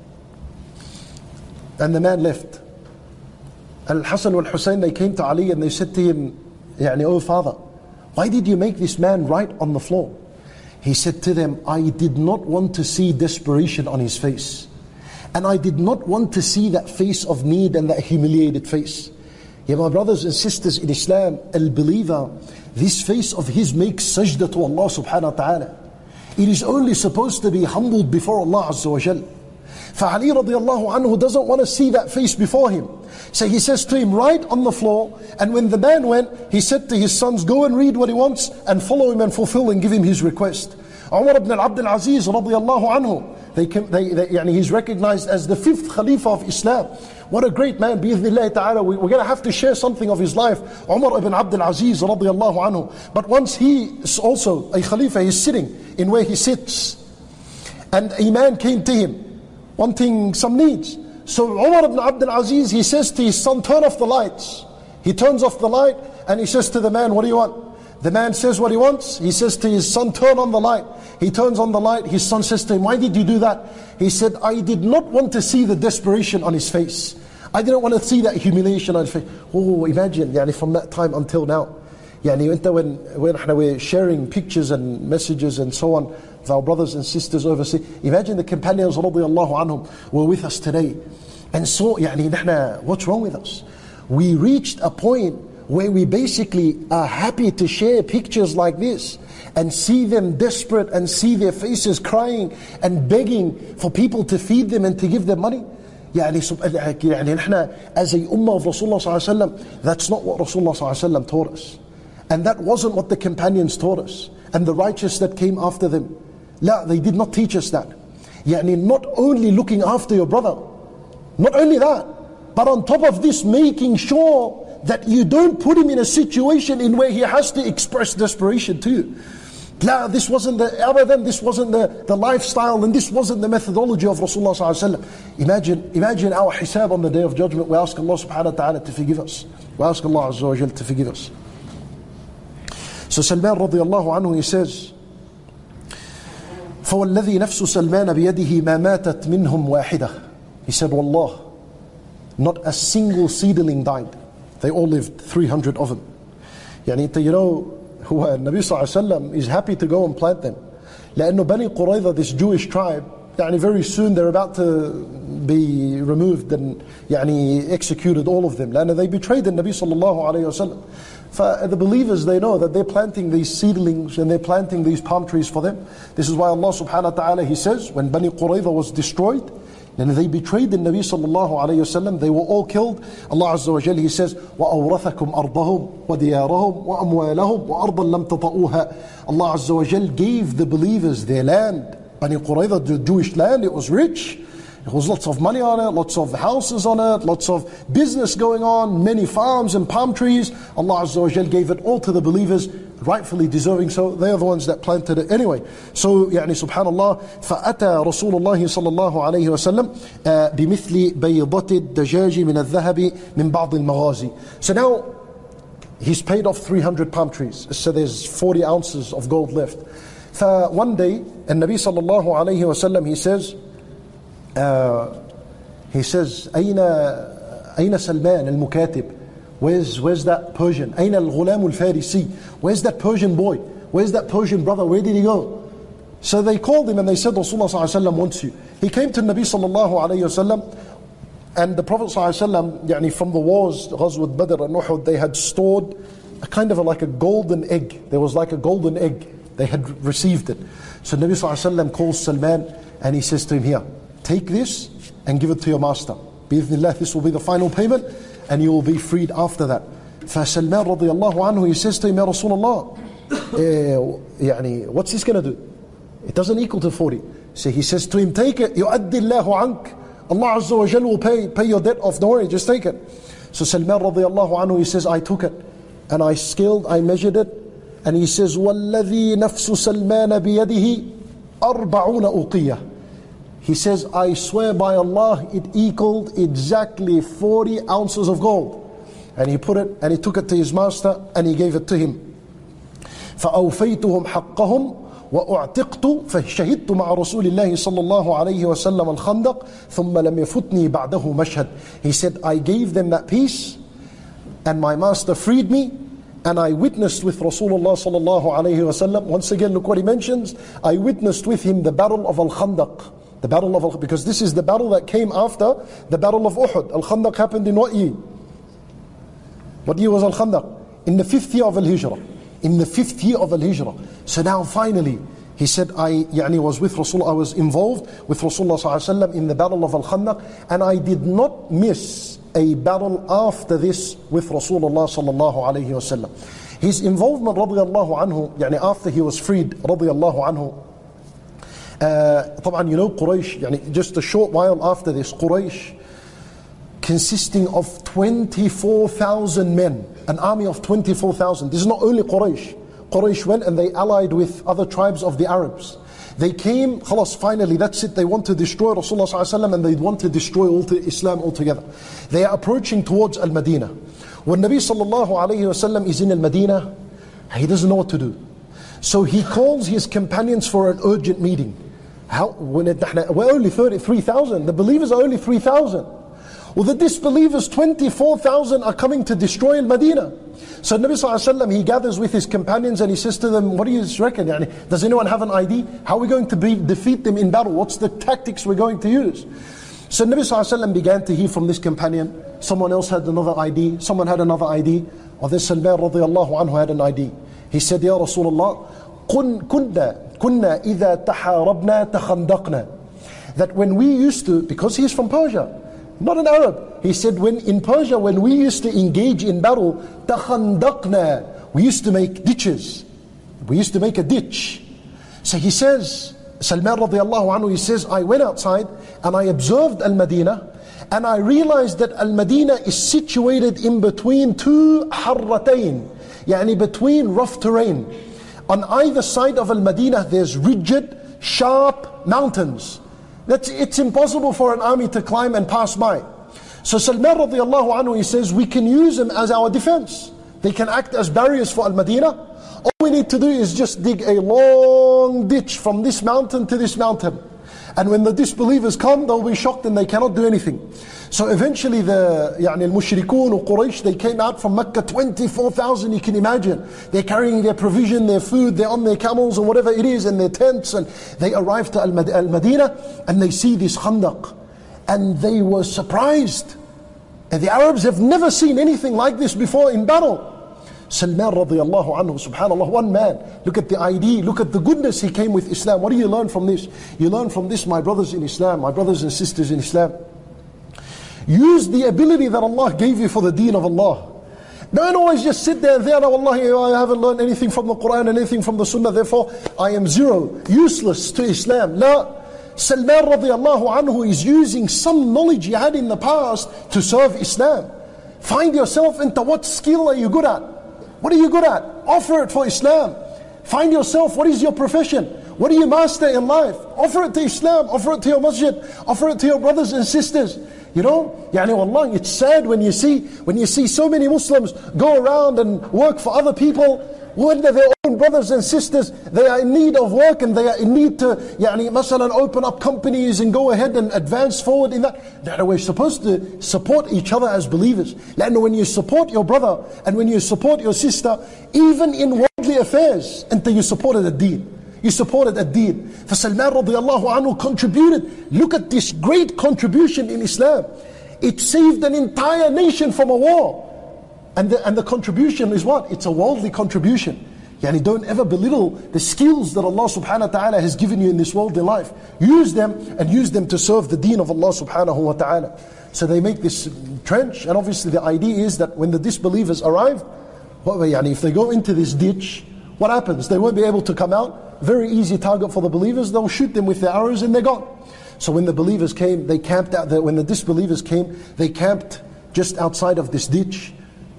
and the man left. Al-Hassan and Hussein, they came to Ali and they said to him, oh father, why did you make this man write on the floor? He said to them, I did not want to see desperation on his face. And I did not want to see that face of need and that humiliated face. Yeah, my brothers and sisters in Islam, al-believer, this face of his makes sajda to Allah subhanahu wa ta'ala. It is only supposed to be humbled before Allah Azza wa Jal. فعلي radiallahu anhu doesn't want to see that face before him. So he says to him, right on the floor. And when the man went, he said to his sons, go and read what he wants and follow him and fulfill and give him his request. Umar ibn Abdul Aziz radiallahu anhu, he's recognized as the 5th Khalifa of Islam. What a great man, bi'idhnillahi ta'ala. We're going to have to share something of his life. Umar ibn Abdul Aziz radiallahu anhu. But once he is also a Khalifa, he's sitting in where he sits. And a man came to him wanting some needs. So Umar ibn Abdul Aziz, he says to his son, turn off the lights. He turns off the light and he says to the man, what do you want? The man says what he wants. He says to his son, turn on the light. He turns on the light. His son says to him, why did you do that? He said, I did not want to see the desperation on his face. I didn't want to see that humiliation on his face. Oh, imagine, from that time until now. When we're sharing pictures and messages and so on with our brothers and sisters overseas, imagine the companions radiallahu anhum were with us today. And so, what's wrong with us? We reached a point where we basically are happy to share pictures like this and see them desperate and see their faces crying and begging for people to feed them and to give them money. As a ummah of Rasulullah, that's not what Rasulullah taught us. And that wasn't what the companions taught us. And the righteous that came after them. La, they did not teach us that. Not only looking after your brother, not only that, but on top of this, making sure that you don't put him in a situation in where he has to express desperation to you. La, this wasn't the lifestyle, and this wasn't the methodology of Rasulullah sallallahu alaihi wasallam. Imagine our hisab on the Day of Judgment. We ask Allah subhanahu wa ta'ala to forgive us. We ask Allah Azza wa Jal to forgive us. So Salman radiallahu anhu, he says, فَوَالَّذِي نَفْسُ سَلْمَانَ بِيَدِهِ مَا مَاتَتْ مِنْهُمْ وَاحِدَةً. He said, Wallah, not a single seedling died. They all lived, 300 of them. Nabi sallallahu alaihi wasallam is happy to go and plant them. لأنه Bani Qurayza, this Jewish tribe, very soon they're about to be removed and executed, all of them. لأنه they betrayed the Nabi sallallahu alaihi wasallam. For the believers, they know that they're planting these seedlings and they're planting these palm trees for them. This is why Allah subhanahu wa ta'ala, He says, when Bani Qurayza was destroyed, and they betrayed the Nabi sallallahu alayhi wasallam, they were all killed. Allah Azza wa Jalla, He says, وَأَوْرَثَكُمْ أَرْضَهُمْ وَدِيَارَهُمْ وَأَمْوَالَهُمْ وَأَرْضًا لَمْ تَطَئُوهَا. Allah Azza wa Jalla gave the believers their land. Bani Qurayza, the Jewish land, it was rich. There was lots of money on it, lots of houses on it, lots of business going on, many farms and palm trees. Allah Azza wa Jalla gave it all to the believers, rightfully deserving so. They are the ones that planted it anyway. So, subhanallah, فَأَتَى رَسُولُ اللَّهِ صَلَّى اللَّهُ عَلَيْهِ وَسَلَّمْ بِمِثْلِ بَيْضَةِ الدَّجَاجِ مِنَ الذَّهَبِ مِنْ بَعْضِ الْمَغَازِ. So now, he's paid off 300 palm trees. So there's 40 ounces of gold left. One day, and Nabi sallallahu alayhi wa sallam, he says, أين سلمان المكاتب? Where's that Persian? أين الغلام الفارسي? Where's that Persian boy? Where's that Persian brother? Where did he go? So they called him and they said, Rasulullah sallallahu alaihi wasallam wants you. He came to Nabi sallallahu alayhi wasallam, and the Prophet sallallahu alaihi wasallam, from the wars, Ghazwat Badr and Uhud, they had stored a kind of like a golden egg. There was like a golden egg. They had received it. So Nabi sallallahu alaihi wasallam calls Salman and he says to him, here, take this and give it to your master. Bi-idhnillah, this will be the final payment and you will be freed after that. فَسَلْمَانْ radiallahu anhu, he says to him, Ya Rasulullah, what's this going to do? It doesn't equal to 40. So he says to him, take it, يُؤَدِّ اللَّهُ عَنْكَ. Allah Azza wa Jal will pay your debt off, don't worry, just take it. So Salman radiallahu anhu, he says, I took it and I scaled, I measured it, and he says, وَالَّذِي نَفْسُ سَلْمَانَ بِيَدِهِ أَرْبَعُونَ أُقِيَّةً. He says, I swear by Allah, it equaled exactly 40 ounces of gold. And he put it, and he took it to his master, and he gave it to him. فَأَوْفَيْتُهُمْ حَقَّهُمْ وَأُعْتِقْتُ فَشَهِدْتُ مَعَ رَسُولِ اللَّهِ صَلَّى اللَّهُ عَلَيْهِ وَسَلَّمَ الْخَنْدَقِ ثُمَّ لَمْ يَفُتْنِي بَعْدَهُ مَشْهَدٌ. He said, I gave them that peace, and my master freed me, and I witnessed with Rasulullah sallallahu alayhi wa sallam. Once again, look what he mentions. I witnessed with him the battle of Al-Khandaq. The battle of because this is the battle that came after the battle of Uhud. Al-Khandaq happened in what year? What year was Al-Khandaq? In the 5th year of Al-Hijrah. In the 5th year of Al-Hijrah. So now finally, he said, I was with Rasul, I was involved with Rasulullah sallallahu alaihi wasallam in the battle of Al-Khandaq, and I did not miss a battle after this with Rasulullah sallallahu alaihi wasallam. His involvement radiyallahu anhu, after he was freed radiyallahu anhu, طبعا you know Quraysh, just a short while after this, Quraysh, consisting of 24,000 men, an army of 24,000. This is not only Quraysh. Quraysh went and they allied with other tribes of the Arabs. They came, khalas, finally, that's it. They want to destroy Rasulullah sallallahu alaihi wasallam, and they want to destroy Islam altogether. They are approaching towards Al-Madinah. When Nabi sallallahu alaihi wasallam is in Al-Madinah, he doesn't know what to do. So he calls his companions for an urgent meeting. We're only 3,000. The believers are only 3,000. Well, the disbelievers, 24,000 are coming to destroy Al-Madinah. So Nabi sallallahu alaihi wasallam, he gathers with his companions and he says to them, what do you reckon? Does anyone have an idea? How are we going to defeat them in battle? What's the tactics we're going to use? So Nabi sallallahu alaihi wasallam began to hear from this companion. Someone else had another idea. Someone had another idea. Or this Salman radiyallahu anhu had an idea. He said, Ya Rasulullah, كنا إذا تحاربنا تخندقنا. That when we used to, because he's from Persia, not an Arab. He said, in Persia, when we used to engage in battle, تَخَنْدَقْنَا, we used to make ditches. We used to make a ditch. So he says, Salman radiallahu anhu, he says, I went outside and I observed Al-Madinah, and I realized that Al-Madinah is situated in between two harratayn, between rough terrain. On either side of Al-Madinah, there's rigid, sharp mountains. It's impossible for an army to climb and pass by. So Salman radiallahu anhu, he says, we can use them as our defense. They can act as barriers for Al-Madinah. All we need to do is just dig a long ditch from this mountain to this mountain. And when the disbelievers come, they'll be shocked and they cannot do anything. So eventually the al-Mushrikun or Quraysh, they came out from Mecca, 24,000, you can imagine. They're carrying their provision, their food, they're on their camels or whatever it is, and their tents, and they arrived to Al-Madinah and they see this Khandaq. And they were surprised. And the Arabs have never seen anything like this before in battle. Salman radiallahu anhu, subhanallah, one man. Look at the ID, look at the goodness he came with Islam. What do you learn from this? You learn from this, my brothers in Islam, my brothers and sisters in Islam. Use the ability that Allah gave you for the deen of Allah. Don't always just sit there and say, oh, wallahi, I haven't learned anything from the Quran and anything from the Sunnah, therefore I am zero, useless to Islam. La. Salman radiallahu anhu is using some knowledge he had in the past to serve Islam. Find yourself into what skill are you good at? What are you good at? Offer it for Islam. Find yourself, what is your profession? What do you master in life? Offer it to Islam, offer it to your masjid, offer it to your brothers and sisters. Wallah, it's sad when you see so many Muslims go around and work for other people when their own brothers and sisters, they are in need of work and they are in need to, masalan, open up companies and go ahead and advance forward in that. We're supposed to support each other as believers. And when you support your brother and when you support your sister, even in worldly affairs, until you supported the deen. You supported ad-deen. For Salman radiallahu anhu contributed. Look at this great contribution in Islam. It saved an entire nation from a war. And the contribution is what? It's a worldly contribution. Don't ever belittle the skills that Allah subhanahu wa ta'ala has given you in this worldly life. Use them and use them to serve the deen of Allah subhanahu wa ta'ala. So they make this trench, and obviously the idea is that when the disbelievers arrive, if they go into this ditch, what happens? They won't be able to come out. Very easy target for the believers. They'll shoot them with their arrows and they're gone. So when the believers came, they camped out there. When the disbelievers came, they camped just outside of this ditch.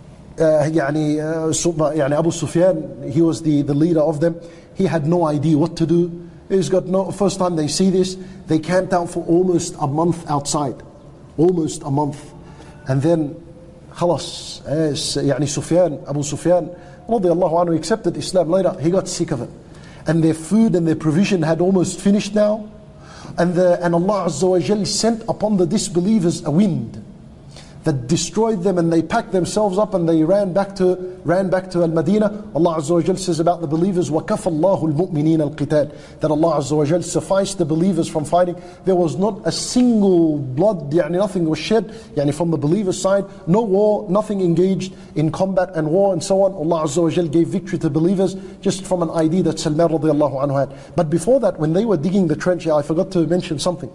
Abu Sufyan, he was the leader of them. He had no idea what to do. First time they see this, they camped out for almost a month outside. Almost a month. And then, khalas, Abu Sufyan, radiallahu anhu, accepted Islam later. He got sick of it. And their food and their provision had almost finished now. And Allah Azza wa Jal sent upon the disbelievers a wind. that destroyed them, and they packed themselves up and they ran back to Al-Madinah. Allah Azza wa Jal says about the believers, وَكَفَى اللَّهُ الْمُؤْمِنِينَ الْقِتَالِ, that Allah Azza wa Jal sufficed the believers from fighting. There was not a single blood, nothing was shed from the believers' side, no war, nothing engaged in combat and war and so on. Allah Azza wa Jal gave victory to believers just from an idea that Salman radiallahu anhu had. But before that, when they were digging the trench, I forgot to mention something.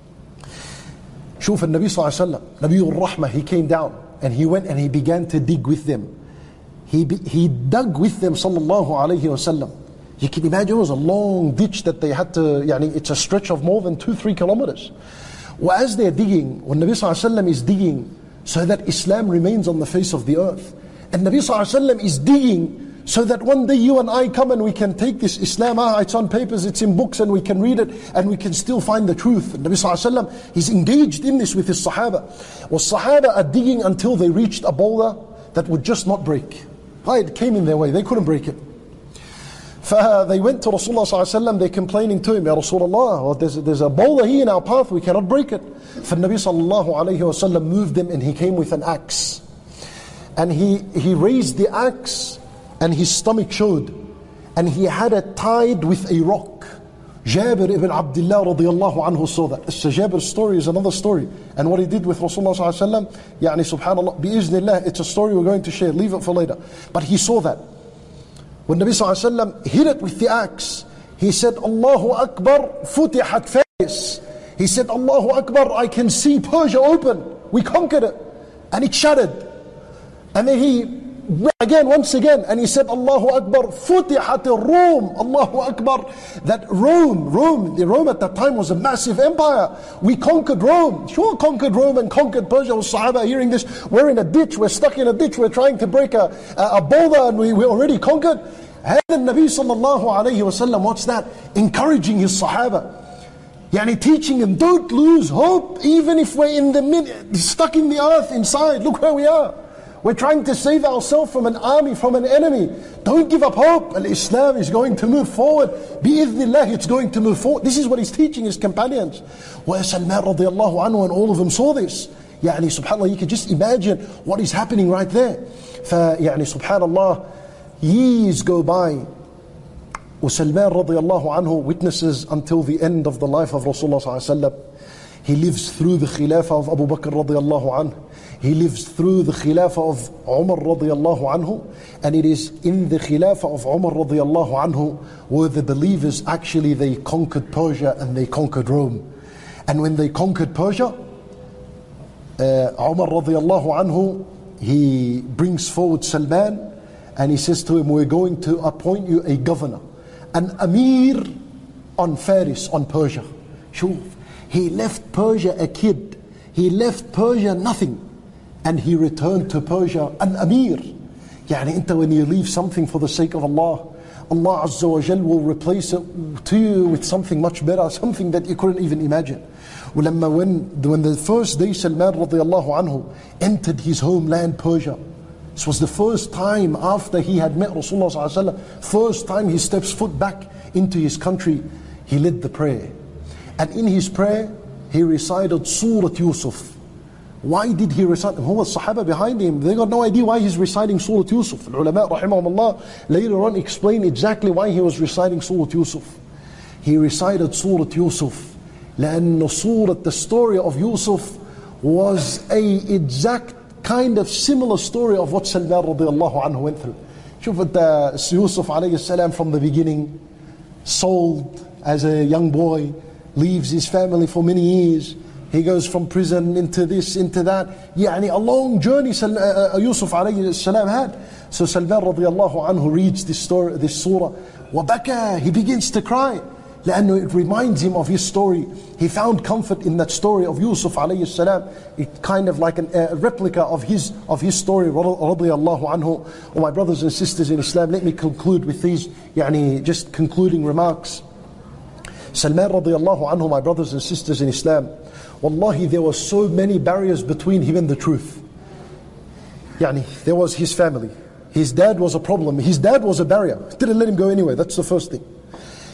شوف النبي صلى الله عليه وسلم, نبي الرحمة, he came down and he went and he began to dig with them. He dug with them sallallahu alayhi wasallam. You can imagine it was a long ditch that they had to, it's a stretch of more than 2-3 kilometers. Well, as they're digging, when Nabi sallallahu alayhi wasallam is digging so that Islam remains on the face of the earth, and Nabi sallallahu alayhi wasallam is digging so that one day you and I come and we can take this Islam, it's on papers, it's in books, and we can read it and we can still find the truth. And Nabi sallallahu alayhi wasallam, he's engaged in this with his Sahaba. Well, Sahaba are digging until they reached a boulder that would just not break. It came in their way, they couldn't break it. They went to Rasulullah sallallahu alayhi wasallam, they're complaining to him, Ya Rasulullah, there's a boulder here in our path, we cannot break it. Nabi sallallahu alayhi wasallam moved them and he came with an axe. And he raised the axe, and his stomach showed, and he had it tied with a rock. Jabir ibn Abdullah radiallahu anhu saw that. So Jabir's story is another story, and what he did with Rasulullah sallallahu alaihi wasallam, subhanallah, biiznillah, it's a story we're going to share, leave it for later. But he saw that. When Nabi sallallahu alaihi wasallam hit it with the axe, he said, Allahu Akbar, futihat Faris. He said, Allahu Akbar, I can see Persia open. We conquered it. And it shattered. And then he once again, and he said, Allahu Akbar, futihat Rome, Allahu Akbar, that Rome at that time was a massive empire. We conquered Rome. Sure, conquered Rome and conquered Persia. Was Sahaba hearing this? We're in a ditch, we're stuck in a ditch, we're trying to break a boulder, and we already conquered. And the Nabi sallallahu alayhi wasallam, what's that? Encouraging his Sahaba. Teaching them, don't lose hope, even if we're stuck in the earth inside. Look where we are. We're trying to save ourselves from an army, from an enemy. Don't give up hope. Islam is going to move forward. Bi-idhnillah, it's going to move forward. This is what he's teaching his companions. Wa Salman radiallahu anhu, and all of them saw this. Subhanallah, you can just imagine what is happening right there. Subhanallah, years go by. Salman radiallahu anhu witnesses until the end of the life of Rasulullah sallallahu alaihi wasallam. He lives through the Khilafah of Abu Bakr radiallahu anhu. He lives through the Khilafah of Umar radiallahu anhu. And it is in the Khilafah of Umar radiallahu anhu where the believers actually, they conquered Persia and they conquered Rome. And when they conquered Persia, Umar radiallahu anhu, he brings forward Salman and he says to him, we're going to appoint you a governor, an Amir on Faris, on Persia. Sure. He left Persia a kid. He left Persia nothing. And he returned to Persia an Amir. When you leave something for the sake of Allah, Allah Azza wa Jal will replace it to you with something much better, something that you couldn't even imagine. When the first day Salman radiallahu anhu entered his homeland Persia, this was the first time after he had met Rasulullah sallallahu alaihi wasallam, first time he steps foot back into his country, he led the prayer. And in his prayer, he recited Surah Yusuf. Why did he recite? Who was Sahaba behind him? They got no idea why he's reciting Surah Yusuf. The ulama rahimahumullah later on explain exactly why he was reciting Surah Yusuf. He recited Surah Yusuf لأن the story of Yusuf was a exact kind of similar story of what Salman radiallahu anhu went through. شوف Yusuf alayhi salam from the beginning, sold as a young boy, leaves his family for many years. He goes from prison into this, into that. A long journey Yusuf alayhi salam had. So Salman radiallahu anhu reads this story, this surah. وَبَكَى, he begins to cry. لأنه it reminds him of his story. He found comfort in that story of Yusuf alayhi salam. It kind of like a replica of his story, radiyallahu anhu. Oh, my brothers and sisters in Islam, let me conclude with these just concluding remarks. Salman radiallahu anhu, my brothers and sisters in Islam, wallahi, there were so many barriers between him and the truth. There was his family. His dad was a problem. His dad was a barrier. Didn't let him go anywhere. That's the first thing.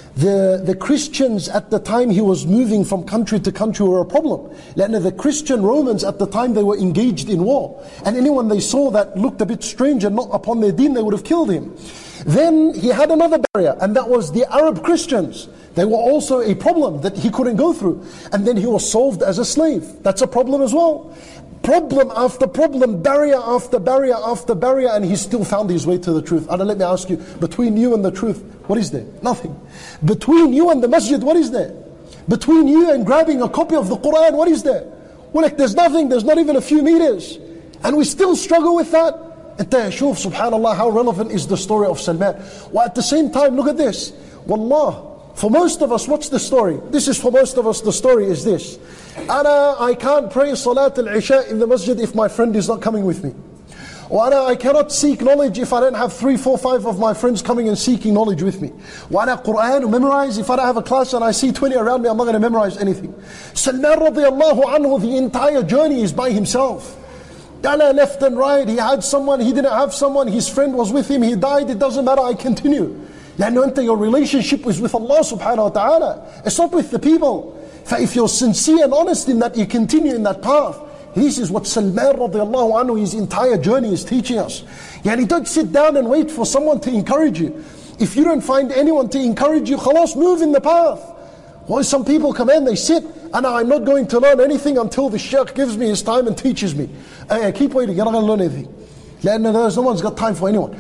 The Christians at the time he was moving from country to country were a problem. The Christian Romans at the time, they were engaged in war. And anyone they saw that looked a bit strange and not upon their deen, they would have killed him. Then he had another barrier, and that was the Arab Christians. They were also a problem that he couldn't go through. And then he was sold as a slave. That's a problem as well. Problem after problem, barrier after barrier after barrier, and he still found his way to the truth. And let me ask you, between you and the truth, what is there? Nothing. Between you and the masjid, what is there? Between you and grabbing a copy of the Quran, what is there? Well, like there's nothing, there's not even a few meters. And we still struggle with that. And shuf, subhanallah, how relevant is the story of Salman. Well, at the same time, look at this. Wallah, for most of us, what's the story? This is for most of us, the story is this. I can't pray Salat al-Isha in the masjid if my friend is not coming with me. I cannot seek knowledge if I don't have 3, 4, 5 of my friends coming and seeking knowledge with me. Quran memorize, if I don't have a class and I see 20 around me, I'm not going to memorize anything. Salman radiallahu anhu, the entire journey is by himself. Left and right, he had someone, he didn't have someone, his friend was with him, he died, it doesn't matter, I continue. Your relationship is with Allah subhanahu wa ta'ala. It's not with the people. If you're sincere and honest in that, you continue in that path. This is what Salman radiallahu anhu, his entire journey is teaching us. Don't sit down and wait for someone to encourage you. If you don't find anyone to encourage you, khalas, move in the path. Well, some people come in, they sit, and I'm not going to learn anything until the shaykh gives me his time and teaches me. Keep waiting, you're not going to learn anything. No one's got time for anyone.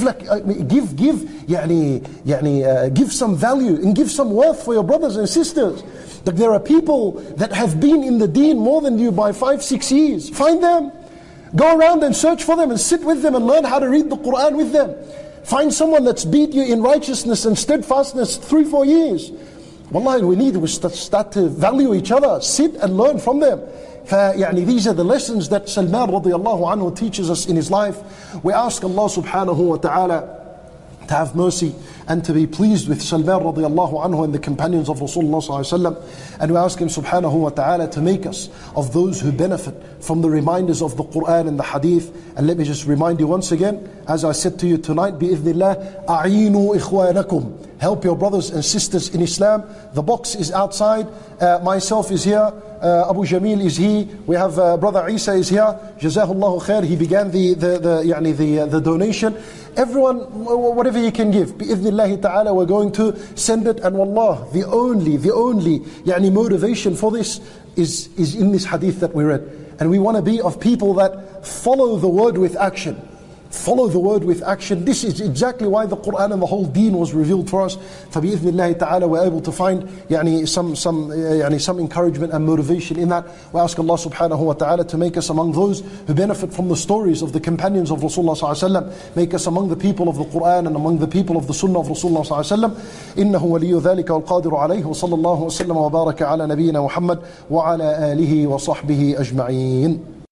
Give some value and give some worth for your brothers and sisters. Like there are people that have been in the deen more than you by 5, 6 years. Find them. Go around and search for them and sit with them and learn how to read the Quran with them. Find someone that's beat you in righteousness and steadfastness 3, 4 years. Wallahi, we start to value each other. Sit and learn from them. These are the lessons that Salman radiallahu anhu teaches us in his life. We ask Allah subhanahu wa ta'ala to have mercy and to be pleased with Salman radiallahu anhu and the companions of Rasulullah sallallahu alaihi wasallam. And we ask him subhanahu wa ta'ala to make us of those who benefit from the reminders of the Quran and the Hadith. And let me just remind you once again, as I said to you tonight, bi'idhnillah, a'inu ikhwanakum. Help your brothers and sisters in Islam. The box is outside. Myself is here. Abu Jamil is here. We have Brother Isa is here. Jazahullahu khair. He began the donation. Everyone, whatever you can give, bi'idhnillahi ta'ala, we're going to send it. And wallah, the only motivation for this is in this hadith that we read. And we want to be of people that follow the word with action. Follow the word with action. This is exactly why the Quran and the whole deen was revealed for us. فَبِإِذْنِ ta'ala, we're able to find some encouragement and motivation in that. We ask Allah subhanahu wa ta'ala to make us among those who benefit from the stories of the companions of Rasulullah sallallahu alaihi wasallam. Make us among the people of the Quran and among the people of the Sunnah of Rasulullah sallallahu alaihi wasallam. إِنَّهُ وَلِيُّ ذَلِكَ وَالْقَادِرُ عَلَيْهِ وَصَلَّى اللَّهُ وَسَلَّمَ وَبَارَكَ عَلَى نَبِيِّنَا مُحَمَّدٍ وَعَلَى آلِهِ وَصَحْبِهِ أَجْمَعِينَ.